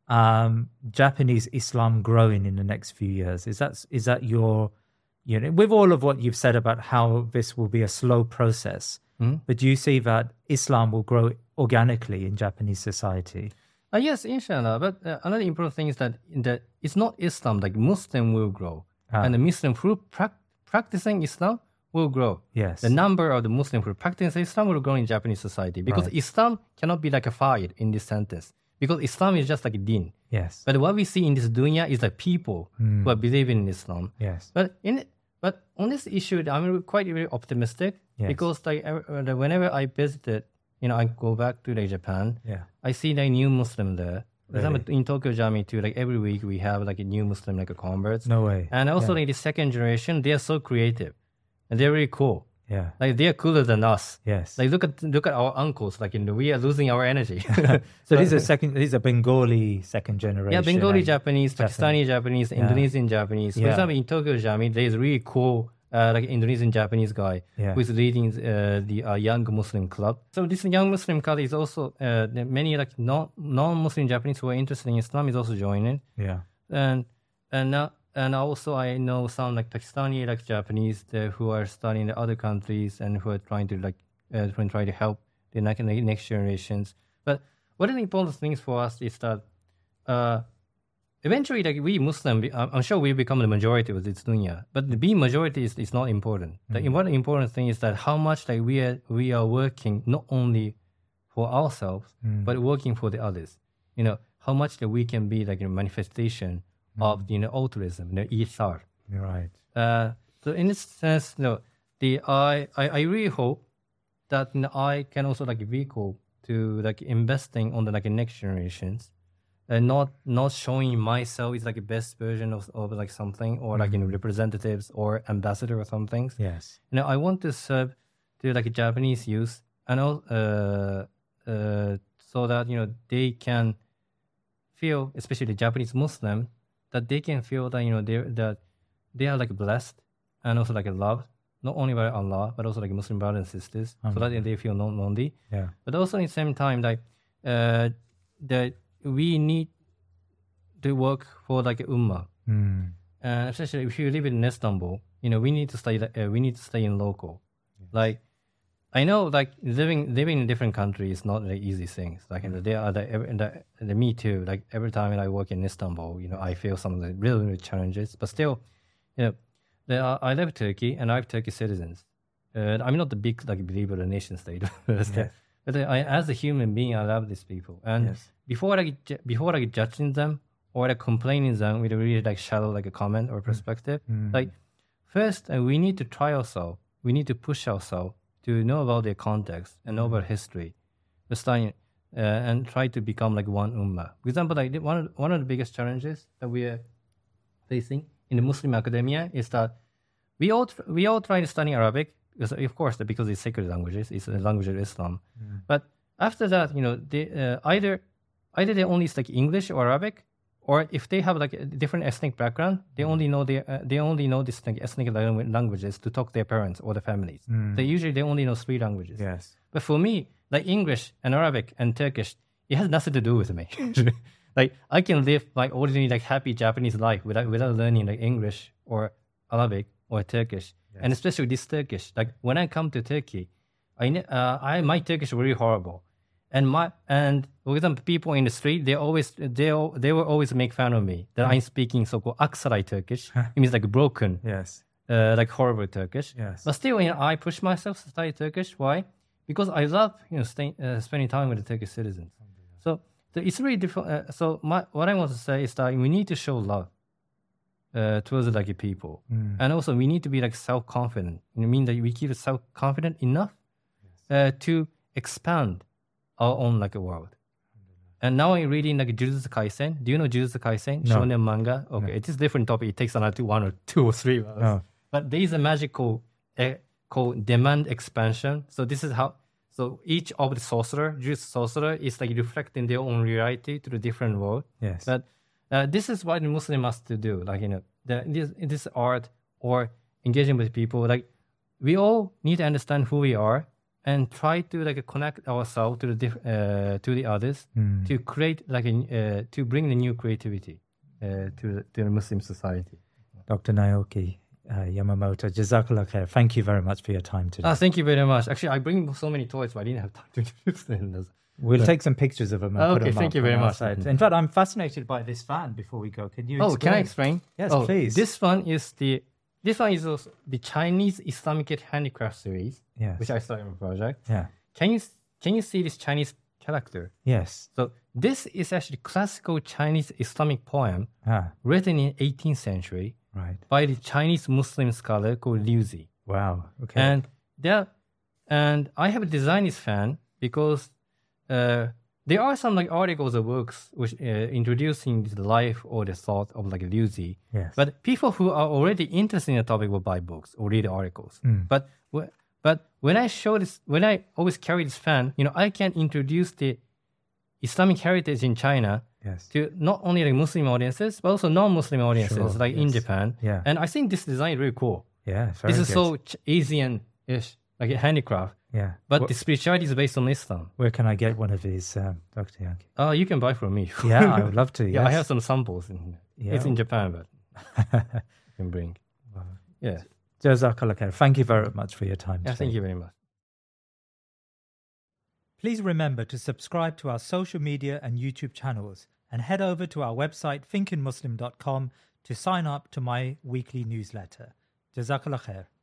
Japanese Islam growing in the next few years? Is that your with all of what you've said about how this will be a slow process, but do you see that Islam will grow organically in Japanese society? Yes, inshallah. But another important thing is that it's not Islam, Muslim will grow. And the Muslim through practicing Islam will grow. Yes. The number of the Muslim who practice Islam will grow in Japanese society. Because Islam cannot be a fire in this sentence. Because Islam is just deen. Yes. But what we see in this dunya is people who are believing in Islam. Yes. But on this issue, I'm quite very optimistic. Yes. Because whenever I visited, I go back to Japan. Yeah. I see new Muslim there. For Really? example, in Tokyo Jami too, every week we have a new Muslim converts. No way. And also the second generation, they are so creative, and they're really cool. Yeah. They are cooler than us. Yes. Look at our uncles. We are losing our energy. So these are Bengali second generation. Yeah, Bengali Japanese, Pakistani Japanese, Indonesian Japanese. For example, in Tokyo Jami, there is really cool like Indonesian Japanese guy who is leading the Young Muslim Club. So this Young Muslim Club is also many like non-Muslim Japanese who are interested in Islam is also joining. Yeah. And also I know some like Pakistani like Japanese who are studying in other countries and who are trying to like try to help the next generations. But one of the important things for us is that eventually, like we Muslim, I'm sure we become the majority of this dunya. But the being majority is not important. The important thing is that how much like we are working not only for ourselves, but working for the others. You know, how much that we can be like a manifestation of altruism, ithar. You're right. So in this sense, I really hope that I can also like vehicle to like investing on the like next generations. And not showing myself as like a best version of like something or like representatives or ambassador or some things. Yes. I want to serve to like Japanese youth and so that they can feel, especially the Japanese Muslim, that they can feel that they are like blessed and also like loved not only by Allah but also like Muslim brothers and sisters, so that they feel not lonely. Yeah. But also at the same time like that we need to work for like ummah, especially if you live in Istanbul. We need to stay. We need to stay in local. Yes. Like I know, like living in different countries is not an easy thing. Like there are the me too. Like every time I work in Istanbul, I feel some of the really challenges. But still, I love Turkey and I have Turkish citizens. I'm not the big like believer in a nation state. Yes. But as a human being, I love these people. And before I judging them or like complaining them with a really like shallow like a comment or perspective, like first we need to try ourselves. We need to push ourselves to know about their context and know about history. And try to become like one ummah. For example, like one of the biggest challenges that we are facing in the Muslim academia is that we all try to study Arabic. Of course, because it's sacred languages, it's the language of Islam. But after that, they either they only speak English or Arabic, or if they have like a different ethnic background, they only know this like ethnic languages to talk to their parents or their families. They only know 3 languages. Yes. But for me, like English and Arabic and Turkish, it has nothing to do with me. Like I can live like ordinary like happy Japanese life without learning like English or Arabic or Turkish. Yes. And especially this Turkish, like when I come to Turkey, my Turkish is really horrible, and for example, people in the street they will always make fun of me that I'm speaking so-called Aksaray Turkish. It means like broken, like horrible Turkish. Yes. But still, I push myself to study Turkish. Why? Because I love spending time with the Turkish citizens. So it's really different. What I want to say is that we need to show love towards like people, and also we need to be like self-confident. I mean that we keep self-confident enough to expand our own like a world. And now I'm reading like Jujutsu Kaisen. Do you know Jujutsu Kaisen? No. Shonen manga. Okay, no. It is a different topic. It takes another 1 or 2 or 3 hours. No. But there is a magical called demand expansion. So this is how. So each of the Jujutsu sorcerer is like reflecting their own reality to the different world. Yes. But this is what the Muslim must do. Like this art or engaging with people. Like we all need to understand who we are and try to like connect ourselves to the others to create like to bring the new creativity to the Muslim society. Dr. Naoki Yamamoto, Jazakallah khair. Thank you very much for your time today. Thank you very much. Actually, I bring so many toys, but I didn't have time to introduce them. We'll take some pictures of them and put them thank up you very much. In fact, I'm fascinated by this fan. Before we go, can you explain? Can I explain? Yes, please. This one is the Chinese Islamic Handicraft series, which I started in a project. Yeah. Can you see this Chinese character? Yes. So this is actually classical Chinese Islamic poem written in 18th century by the Chinese Muslim scholar called Liu Zi. Wow. Okay. And I have designed this fan because there are some like articles or books which introducing the life or the thought of like Liu Zi. Yes. But people who are already interested in the topic will buy books or read articles. But when I show this, when I always carry this fan, I can introduce the Islamic heritage in China to not only like Muslim audiences but also non-Muslim audiences in Japan. Yeah. And I think this design is really cool. Yeah, very This is good. so easy and ish, like a handicraft. Yeah. But the spirituality is based on Islam. Where can I get one of these, Dr. Yang? You can buy from me. Yeah, I would love to. Yeah, I yes. have some samples in here. Yeah. It's in Japan, but you can bring. Yeah. Jazakallah khair. Thank you very much for your time. Yeah, today. thank you very much. Please remember to subscribe to our social media and YouTube channels and head over to our website thinkinmuslim.com to sign up to my weekly newsletter. Jazakallah khair.